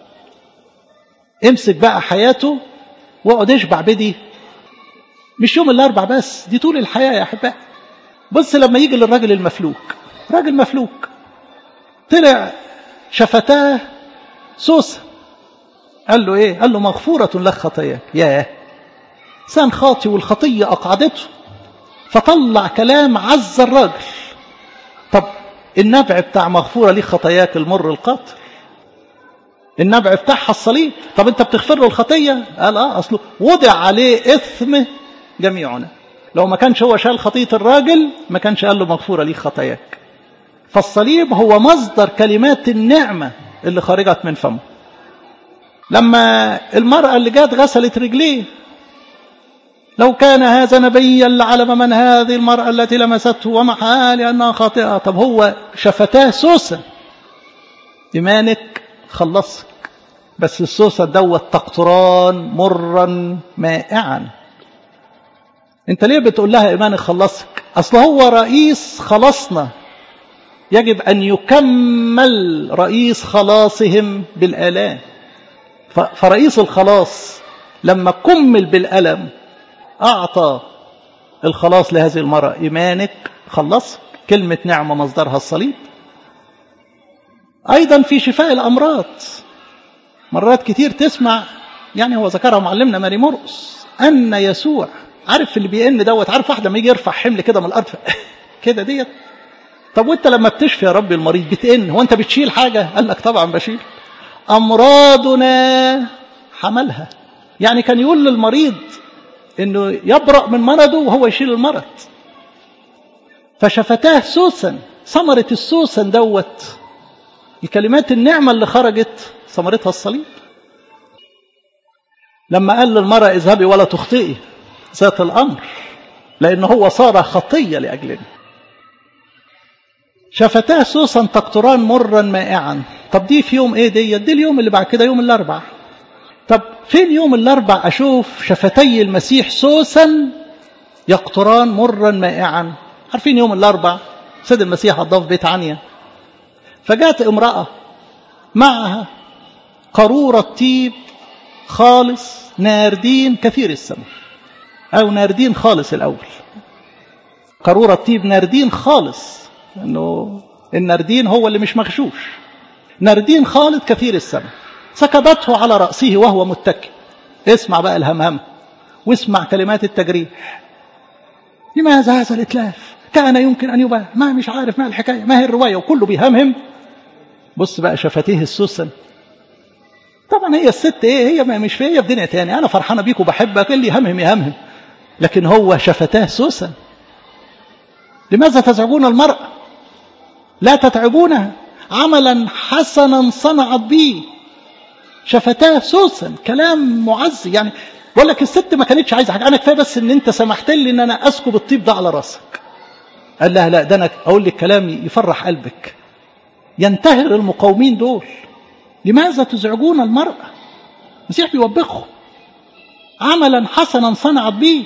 امسك بقى حياته واقعد اشبع بدي، مش يوم الاربع بس، دي طول الحياة يا أحبائي. بص لما يجي للراجل المفلوك، راجل مفلوك طلع شفتاه سوسة، قال له ايه؟ قال له مغفورة لك خطاياك. ياه، انسان خاطي والخطية أقعدته، فطلع كلام عز الراجل. طب النبع بتاع مغفورة لك خطاياك المر القاطر، النبع بتاعها الصليب. طب انت بتغفر له الخطية؟ قال اه، اصله وضع عليه اثم جميعنا. لو ما كانش هو شال خطية الراجل ما كانش قال له مغفورة لك خطاياك. فالصليب هو مصدر كلمات النعمة اللي خرجت من فمه. لما المرأة اللي جات غسلت رجليه، لو كان هذا نبيا لعلم من هذه المرأة التي لمسته ومحاها لأنها خاطئة. طب هو شفتاه سوسة، إيمانك خلصك. بس السوسة دوت تقطران مرا مائعا. انت ليه بتقول لها إيمانك خلصك؟ أصل هو رئيس خلاصنا، يجب أن يكمل رئيس خلاصهم بالآلام. فرئيس الخلاص لما كمل بالألم أعطى الخلاص لهذه المرأة. إيمانك خلصك، كلمة نعمة مصدرها الصليب. أيضا في شفاء الأمراض، مرات كتير تسمع، يعني هو ذكرها معلمنا ماري مرقس، أن يسوع، عارف اللي بيئن دوت، عارف واحد لما يجي يرفع حمل كده من الأرض كده ديت. طب وانت لما بتشفي يا ربي المريض بتئن، هو انت بتشيل حاجة؟ قال لك طبعا بشيل، أمراضنا حملها. يعني كان يقول للمريض انه يبرأ من مرضه وهو يشيل المرض. فشفتاه سوسن، ثمرة السوسن دوت الكلمات النعمة اللي خرجت ثمرتها الصليب. لما قال للمرأة اذهبي ولا تخطئي، ذات الأمر، لأنه هو صار خطية لأجلنا. شفتاه سوسا تقطران مرا مائعا. طب دي في يوم ايه دي؟ دي اليوم اللي بعد كده يوم الاربع. طب فين يوم الاربع اشوف شفتي المسيح سوسا يقطران مرا مائعا؟ عارفين يوم الاربع سيد المسيح أضاف بيت عنيا، فجاءت امرأة معها قارورة طيب خالص ناردين كثير الثمن، أو ناردين خالص الأول. قارورة طيب ناردين خالص، انه الناردين هو اللي مش مغشوش، ناردين خالد كثير الثمن، سكبته على رأسه وهو متكئ. اسمع بقى الهمهم واسمع كلمات التجريح. لماذا هذا الإتلاف؟ كان يمكن أن يباع، ما مش عارف ما الحكاية، ما هي الرواية، وكله بيهمهم. بص بقى شفتيه السوسن. طبعا هي الست ايه، هي مش في هي في دنيا تاني، انا فرحانه بيك وبحبك، اللي يهمهم يهمهم، لكن هو شفتاه سوسن. لماذا تزعجون المرأة؟ لا تتعبونها، عملا حسنا صنعت به. شفتاه سوسن، كلام معزي. يعني بقول لك الست ما كانتش عايزه حاجه، انا كفايه بس ان انت سمحت لي ان انا اسكب الطيب ده على راسك. قال لها لا، ده انا اقول لك كلام يفرح قلبك. ينتهر المقاومين دول. لماذا تزعجون المرأة؟ المسيح بيوبخهم، عملا حسنا صنعت به.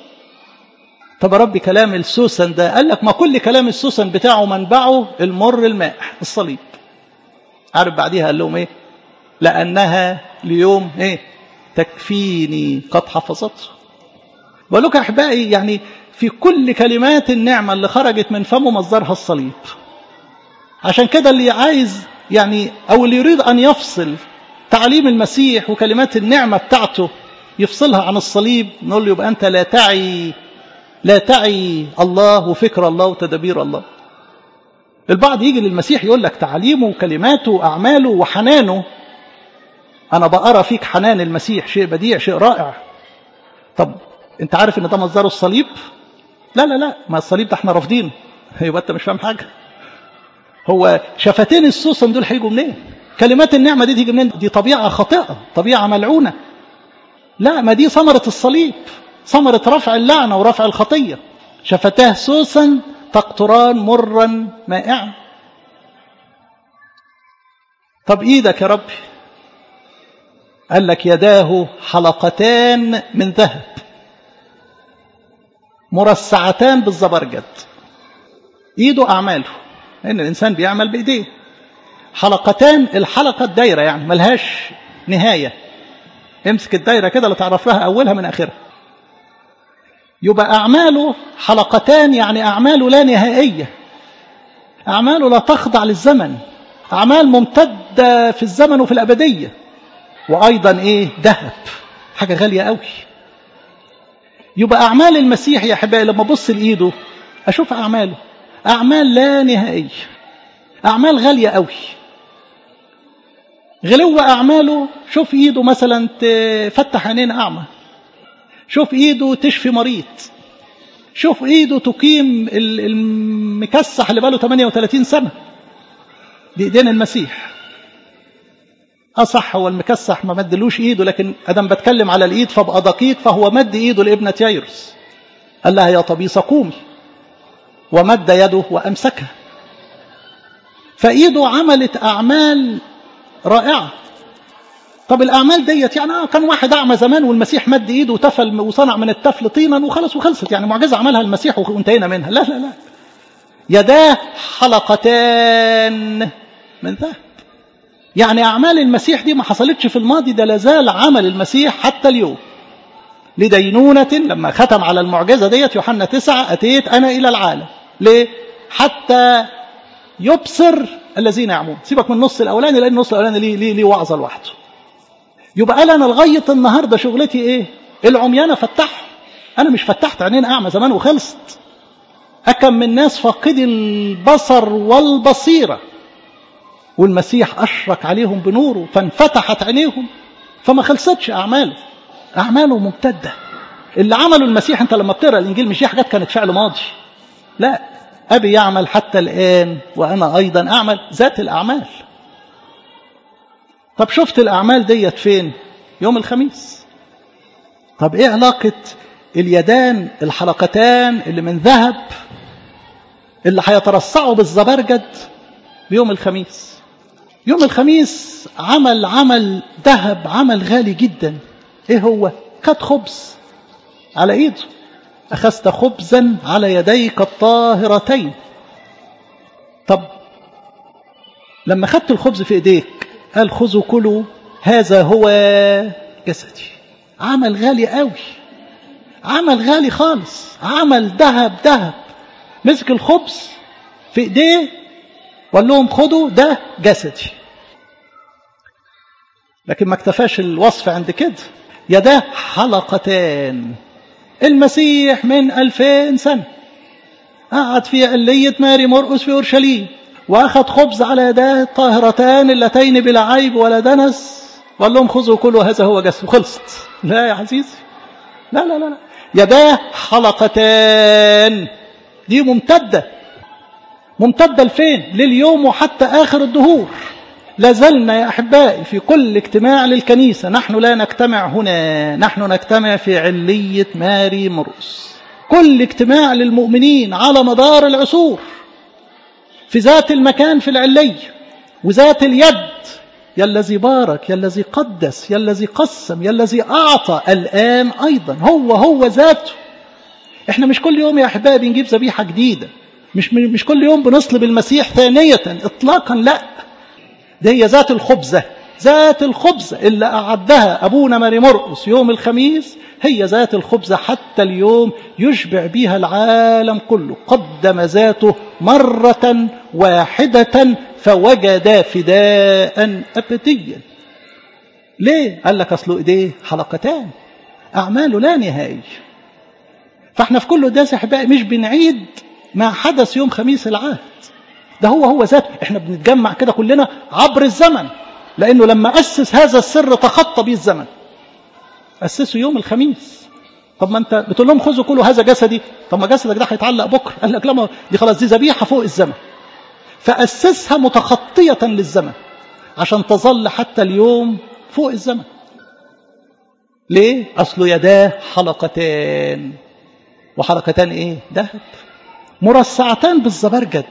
طب يا ربي كلام السوسن ده، قال لك ما كل كلام السوسن بتاعه منبعه المر الماء الصليب. عارف بعديها قال لهم ايه؟ لأنها اليوم ايه؟ تكفيني قد حفظته. بقول لك احبائي، يعني في كل كلمات النعمة اللي خرجت من فمه مصدرها الصليب. عشان كده اللي عايز يعني او اللي يريد ان يفصل تعليم المسيح وكلمات النعمة بتاعته يفصلها عن الصليب، نقول له يبقى انت لا تعي لا تعي الله وفكر الله وتدبير الله. البعض يجي للمسيح يقول لك تعليمه وكلماته وأعماله وحنانه. أنا بقرأ فيك حنان المسيح، شيء بديع، شيء رائع. طب أنت عارف إن ده مصدره الصليب؟ لا لا لا، ما الصليب ده احنا رافضينه. يبقى أنت مش فاهم حاجة. هو شفتين السوسن دول هيجوا منين؟ كلمات النعمة دي تيجي منين؟ دي طبيعة خاطئة، طبيعة ملعونة. لا، ما دي ثمرة الصليب، ثمرة رفع اللعنة ورفع الخطية. شفتاه سوسا تقطران مرا مائعا. طب ايدك يا ربي؟ قال لك يداه حلقتان من ذهب مرصعتان بالزبرجد. ايده اعماله، لان الانسان بيعمل بايديه. حلقتان، الحلقة الدايرة يعني ملهاش نهاية، امسك الدايرة كده لا تعرف لها اولها من اخرها. يبقى أعماله حلقتان، يعني أعماله لا نهائية، أعماله لا تخضع للزمن، أعمال ممتدة في الزمن وفي الأبدية. وأيضا إيه؟ ذهب، حاجة غالية قوي. يبقى أعمال المسيح يا حبايبي لما أبص لإيده أشوف أعماله أعمال لا نهائية، أعمال غالية قوي. غلو أعماله، شوف إيده مثلا تفتح عينين أعمى، شوف ايده تشفي مريض، شوف ايده تقيم المكسح اللي بقاله ثمانية وثلاثين سنة. دي ايدين المسيح. اصح هو المكسح ما مدلوش ايده، لكن ادم بتكلم على الايد فبقى دقيق، فهو مد ايده لابنة يايروس، قال لها يا طبيسة قومي، ومد يده وامسكها. فايده عملت اعمال رائعة. طب الأعمال ديت يعني آه كان واحد أعمى زمان والمسيح مد إيده وتفل وصنع من التفل طينا وخلص وخلصت، يعني معجزة عملها المسيح وانتهينا منها. لا لا لا، يداه حلقتان من ذهب. يعني أعمال المسيح دي ما حصلتش في الماضي، ده لازال عمل المسيح حتى اليوم. لدينونة، لما ختم على المعجزة ديت يوحنا تسعة، أتيت أنا إلى العالم ليه؟ حتى يبصر الذين يعمون. سيبك من النص الأولاني، لأن النص الأولاني ليه ليه ليه وعظة لوحده. يبقى قال أنا لغاية النهاردة شغلتي إيه؟ العميانة فتحهم. أنا مش فتحت عينين أعمى زمان وخلصت. أكم من ناس فاقدي البصر والبصيرة، والمسيح أشرك عليهم بنوره فانفتحت عينيهم، فما خلصتش أعماله. أعماله ممتدة. اللي عمله المسيح، أنت لما بتقرأ الإنجيل مش دي حاجات كانت فعل ماضي، لا، أبي يعمل حتى الآن وأنا أيضا أعمل ذات الأعمال. طب شفت الأعمال ديت فين؟ يوم الخميس. طب إيه علاقة اليدان الحلقتان اللي من ذهب اللي هيترصعوا بالزبرجد بيوم الخميس؟ يوم الخميس عمل عمل ذهب، عمل غالي جدا. إيه هو؟ خد خبز على إيده، أخذت خبزا على يديك الطاهرتين. طب لما خدت الخبز في إيديك قال خذوا كلوا هذا هو جسدي. عمل غالي قوي، عمل غالي خالص، عمل ذهب ذهب. مسك الخبز في ايديه وقال لهم خدوا ده جسدي. لكن ما اكتفاش الوصف عند كده، يداه حلقتان. المسيح من ألفين سنة قعد في علية ماري مرقس في أورشليم، وأخذ خبز على يداه الطاهرتان اللتين بلا عيب ولا دنس، وقال لهم خذوا كلوا هذا هو جسدي. وخلصت. لا يا عزيزي، لا لا لا لا، يداه حلقتان. دي ممتدة ممتدة لفين؟ لليوم وحتى آخر الدهور. لازلنا يا أحبائي في كل اجتماع للكنيسة، نحن لا نجتمع هنا، نحن نجتمع في علية ماري مرقس. كل اجتماع للمؤمنين على مدار العصور في ذات المكان في العلية وذات اليد. يا الذي بارك، يا الذي قدس، يا الذي قسم، يا الذي أعطى، الآن أيضا هو هو ذاته. احنا مش كل يوم يا أحبائي بنجيب ذبيحة جديدة، مش مش كل يوم بنصلب المسيح ثانية إطلاقا، لا. ده هي ذات الخبزة، ذات الخبزة اللي أعدها أبونا ماري مرقس يوم الخميس، هي ذات الخبزة حتى اليوم يشبع بها العالم كله. قدم ذاته مرة واحدة فوجد فداء أبديا. ليه؟ قال لك أصله إيديه حلقتان، أعماله لا نهائي. فإحنا في كل قداس يا أحبائي مش بنعيد ما حدث يوم خميس العهد، ده هو هو ذاته. احنا بنتجمع كده كلنا عبر الزمن، لأنه لما أسس هذا السر تخطى به الزمن. أسسه يوم الخميس. طب ما أنت بتقول لهم خذوا كلوا هذا جسدي، طب ما جسدك ده هيتعلق بكرة. قال لك لما دي خلاص دي ذبيحة فوق الزمن، فأسسها متخطية للزمن عشان تظل حتى اليوم فوق الزمن. ليه؟ أصله يداه حلقتان. وحلقتان إيه؟ ذهب مرصعتان بالزبرجد.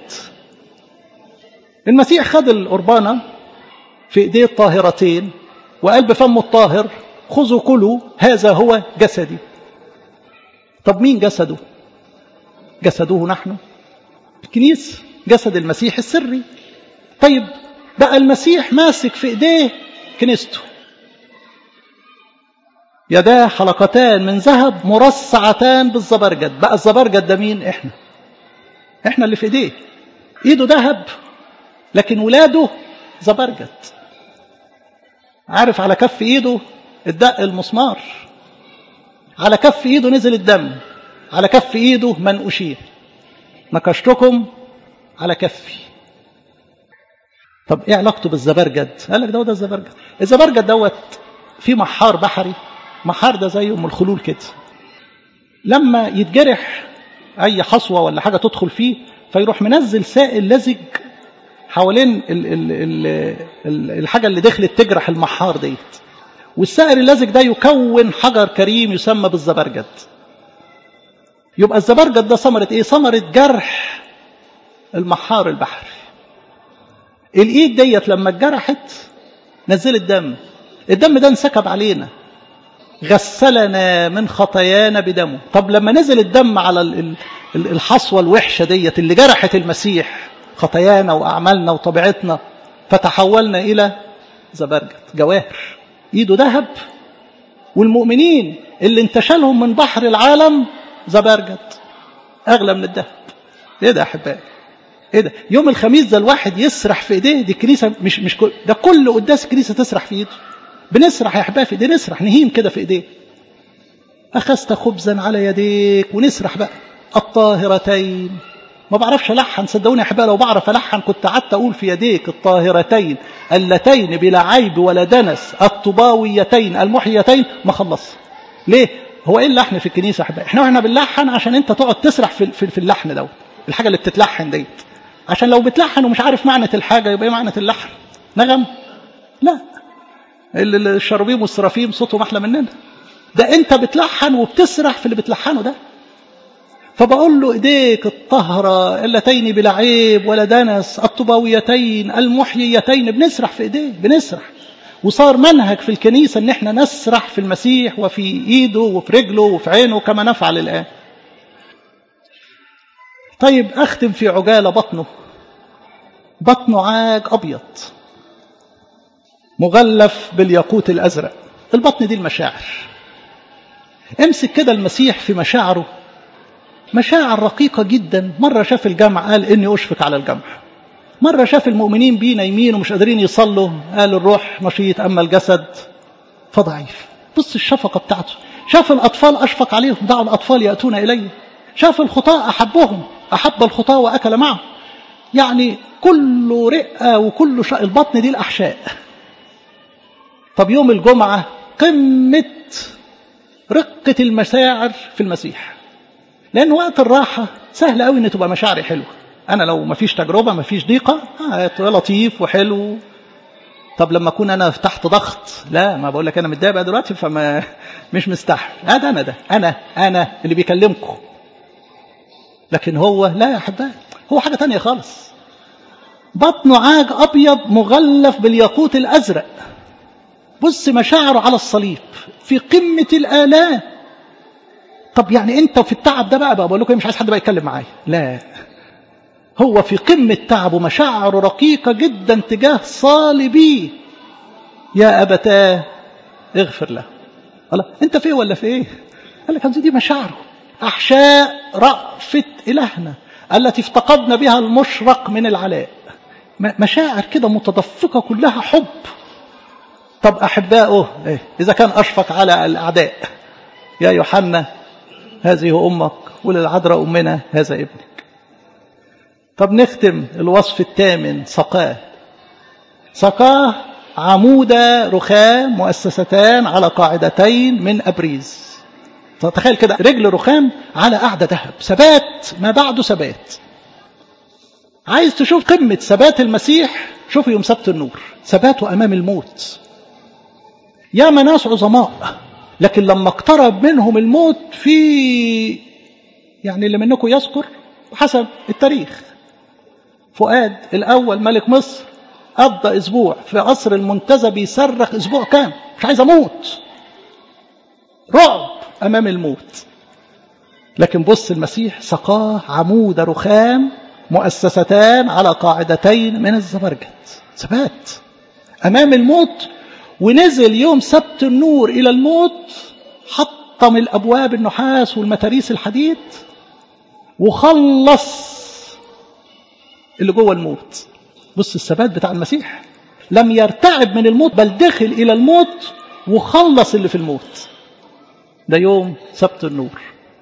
المسيح خد القربانة في ايديه الطاهرتين وقال بفمه الطاهر خذوا كلوا هذا هو جسدي. طب مين جسده؟ جسده نحن الكنيسة، جسد المسيح السري. طيب بقى المسيح ماسك في ايديه كنيسته، يداه حلقتان من ذهب مرصعتان بالزبرجد. بقى الزبرجد ده مين؟ احنا احنا اللي في ايديه. ايده ذهب لكن ولاده زبرجد. عارف على كف ايده الدق المسمار، على كف ايده نزل الدم، على كف ايده منقوشين. نكشتكم على كفي. طب ايه علاقته بالزبرجد؟ قال لك ده ده الزبرجد. الزبرجد دوت في محار بحري. محار ده زي ام الخلول كده، لما يتجرح اي حصوه ولا حاجه تدخل فيه فيروح منزل سائل لزج حوالين ال ال ال ال الحاجة اللي دخلت تجرح المحار ديت، والسائل اللزج ده يكون حجر كريم يسمى بالزبرجد. يبقى الزبرجد ده ثمرة ايه؟ ثمرة جرح المحار البحري. الايد ديت لما اتجرحت نزلت دم، الدم ده انسكب علينا، غسلنا من خطايانا بدمه. طب لما نزل الدم على الحصوة الوحشة ديت اللي جرحت المسيح، خطايانا وأعمالنا وطبيعتنا، فتحولنا إلى زبرجد جواهر. إيده ذهب، والمؤمنين اللي انتشلهم من بحر العالم زبرجد أغلى من الذهب. إيه ده يا أحبائي؟ إيه ده؟ يوم الخميس ده الواحد يسرح في إيديه. دي الكنيسة مش مش كل ده، كل قداس الكنيسة تسرح في إيده. بنسرح يا أحبائي في إيديه، نسرح نهيم كده في إيديه. أخذت خبزا على يديك، ونسرح بقى الطاهرتين. ما بعرفش ألحن، صدقوني يا أحبائي، لو بعرف ألحن كنت قعدت أقول في يديك الطاهرتين اللتين بلا عيب ولا دنس الطباويتين المحيتين ما خلص. ليه؟ هو إيه اللحن في الكنيسة يا أحبائي؟ إحنا وإحنا بنلحن عشان أنت تقعد تسرح في في اللحن ده، الحاجة اللي بتتلحن ديت. عشان لو بتلحن ومش عارف معنى الحاجة يبقى إيه معنى اللحن؟ نغم؟ لا، الشربيم والسرافيم صوتهم أحلى مننا. ده أنت بتلحن وبتسرح في اللي بتلحنه ده. فبقول له ايديك الطهرة اللتين بلا عيب ولا دنس الطباويتين المحييتين. بنسرح في ايديه، بنسرح. وصار منهج في الكنيسة ان احنا نسرح في المسيح وفي ايده وفي رجله وفي عينه كما نفعل الآن. طيب اختم في عجالة بطنه. بطنه عاج ابيض مغلف بالياقوت الازرق. البطن دي المشاعر. امسك كده المسيح في مشاعره مشاعر رقيقة جدا. مرة شاف الجمع قال إني أشفق على الجمع. مرة شاف المؤمنين بيه نايمين ومش قادرين يصلوا قال الروح نشيط أما الجسد فضعيف. بص الشفقة بتاعته. شاف الأطفال أشفق عليهم، دعوا الأطفال يأتون إليه. شاف الخطاة أحبهم، أحب الخطاة وأكل معهم. يعني كله رئة وكله شق البطن دي الأحشاء. طب يوم الجمعة قمة رقة المشاعر في المسيح، لأن وقت الراحة سهل قوي إن تبقى مشاعري حلوة. أنا لو ما فيش تجربة ما فيش ضيقة آه لطيف وحلو. طب لما أكون أنا تحت ضغط، لا ما بقول لك أنا متضايق بقى دلوقتي فما مش مستحمل. هذا أنا ده أنا أنا اللي بيكلمكم. لكن هو لا يا حبايب، هو حاجة تانية خالص. بطنه عاج أبيض مغلف بالياقوت الأزرق. بص مشاعره على الصليب في قمة الآلام. طب يعني أنت في التعب ده بقى, بقى بقول لكم مش عايز حد بقى يتكلم معايا، لا هو في قمة تعبه مشاعره رقيقة جدا تجاه صالبيه. يا أبتاه اغفر له. الله أنت في ولا في إيه؟ قال لك دي مشاعره أحشاء رأفة إلهنا التي افتقدنا بها المشرق من العلاء. مشاعر كده متدفقة كلها حب. طب أحبائه إيه؟ إذا كان أشفق على الأعداء يا يوحنا هذه أمك وللعذراء أمنا هذا ابنك. طب نختم الوصف الثامن سقاه. سقاه عمود رخام مؤسستان على قاعدتين من أبريز. تخيل كده رجل رخام على قاعدة ذهب، ثبات ما بعده ثبات. عايز تشوف قمة ثبات المسيح؟ شوف يوم سبت النور ثباته أمام الموت. يا ناس عظماء لكن لما اقترب منهم الموت في يعني اللي منكم يذكر حسب التاريخ، فؤاد الأول ملك مصر قضى أسبوع في قصر المنتزه بيصرخ أسبوع كام مش عايز أموت، رعب أمام الموت. لكن بص المسيح سقاه عمود رخام مؤسستان على قاعدتين من الزبرجد، ثبات أمام الموت. ونزل يوم سبت النور إلى الموت، حطم الأبواب النحاس والمتاريس الحديد وخلص اللي جوه الموت. بص الثبات بتاع المسيح، لم يرتعب من الموت بل دخل إلى الموت وخلص اللي في الموت. ده يوم سبت النور.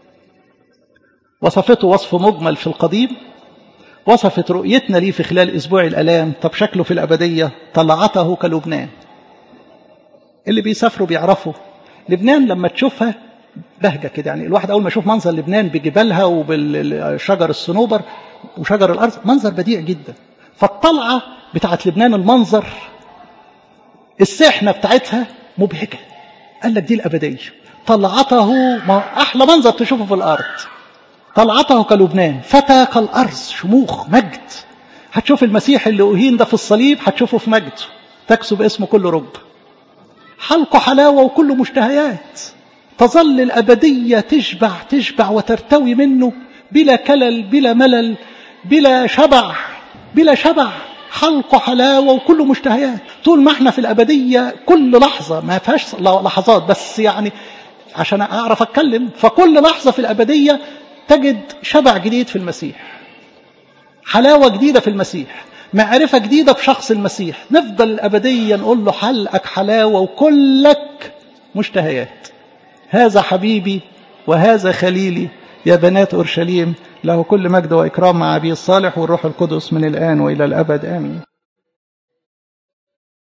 وصفته وصف مجمل في القديم، وصفت رؤيتنا ليه في خلال أسبوع الألام. طب شكله في الأبدية طلعته كلبنان. اللي بيسافروا بيعرفوا لبنان لما تشوفها بهجة كده. يعني الواحد أول ما يشوف منظر لبنان بجبالها وبالشجر الصنوبر وشجر الأرض منظر بديع جدا. فالطلعة بتاعت لبنان المنظر السحنة بتاعتها مبهجة. قال لك دي الأبدية. طلعته ما أحلى منظر تشوفه في الأرض. طلعته كلبنان فتى كالأرز شموخ مجد. هتشوف المسيح اللي أهين ده في الصليب هتشوفه في مجد تكسب اسمه كل رب. حلقه حلاوة وكل مشتهيات. تظل الأبدية تشبع تشبع وترتوي منه بلا كلل بلا ملل بلا شبع بلا شبع. حلقه حلاوة وكل مشتهيات. طول ما احنا في الأبدية كل لحظة ما فيهاش لحظات بس يعني عشان أعرف أتكلم، فكل لحظة في الأبدية تجد شبع جديد في المسيح، حلاوة جديدة في المسيح، معرفة جديدة بشخص المسيح. نفضل الأبدية نقول له حلقك حلاوة وكلك مشتهيات. هذا حبيبي وهذا خليلي يا بنات أورشليم. له كل مجد وإكرام مع أبي الصالح والروح القدس من الآن وإلى الأبد آمين.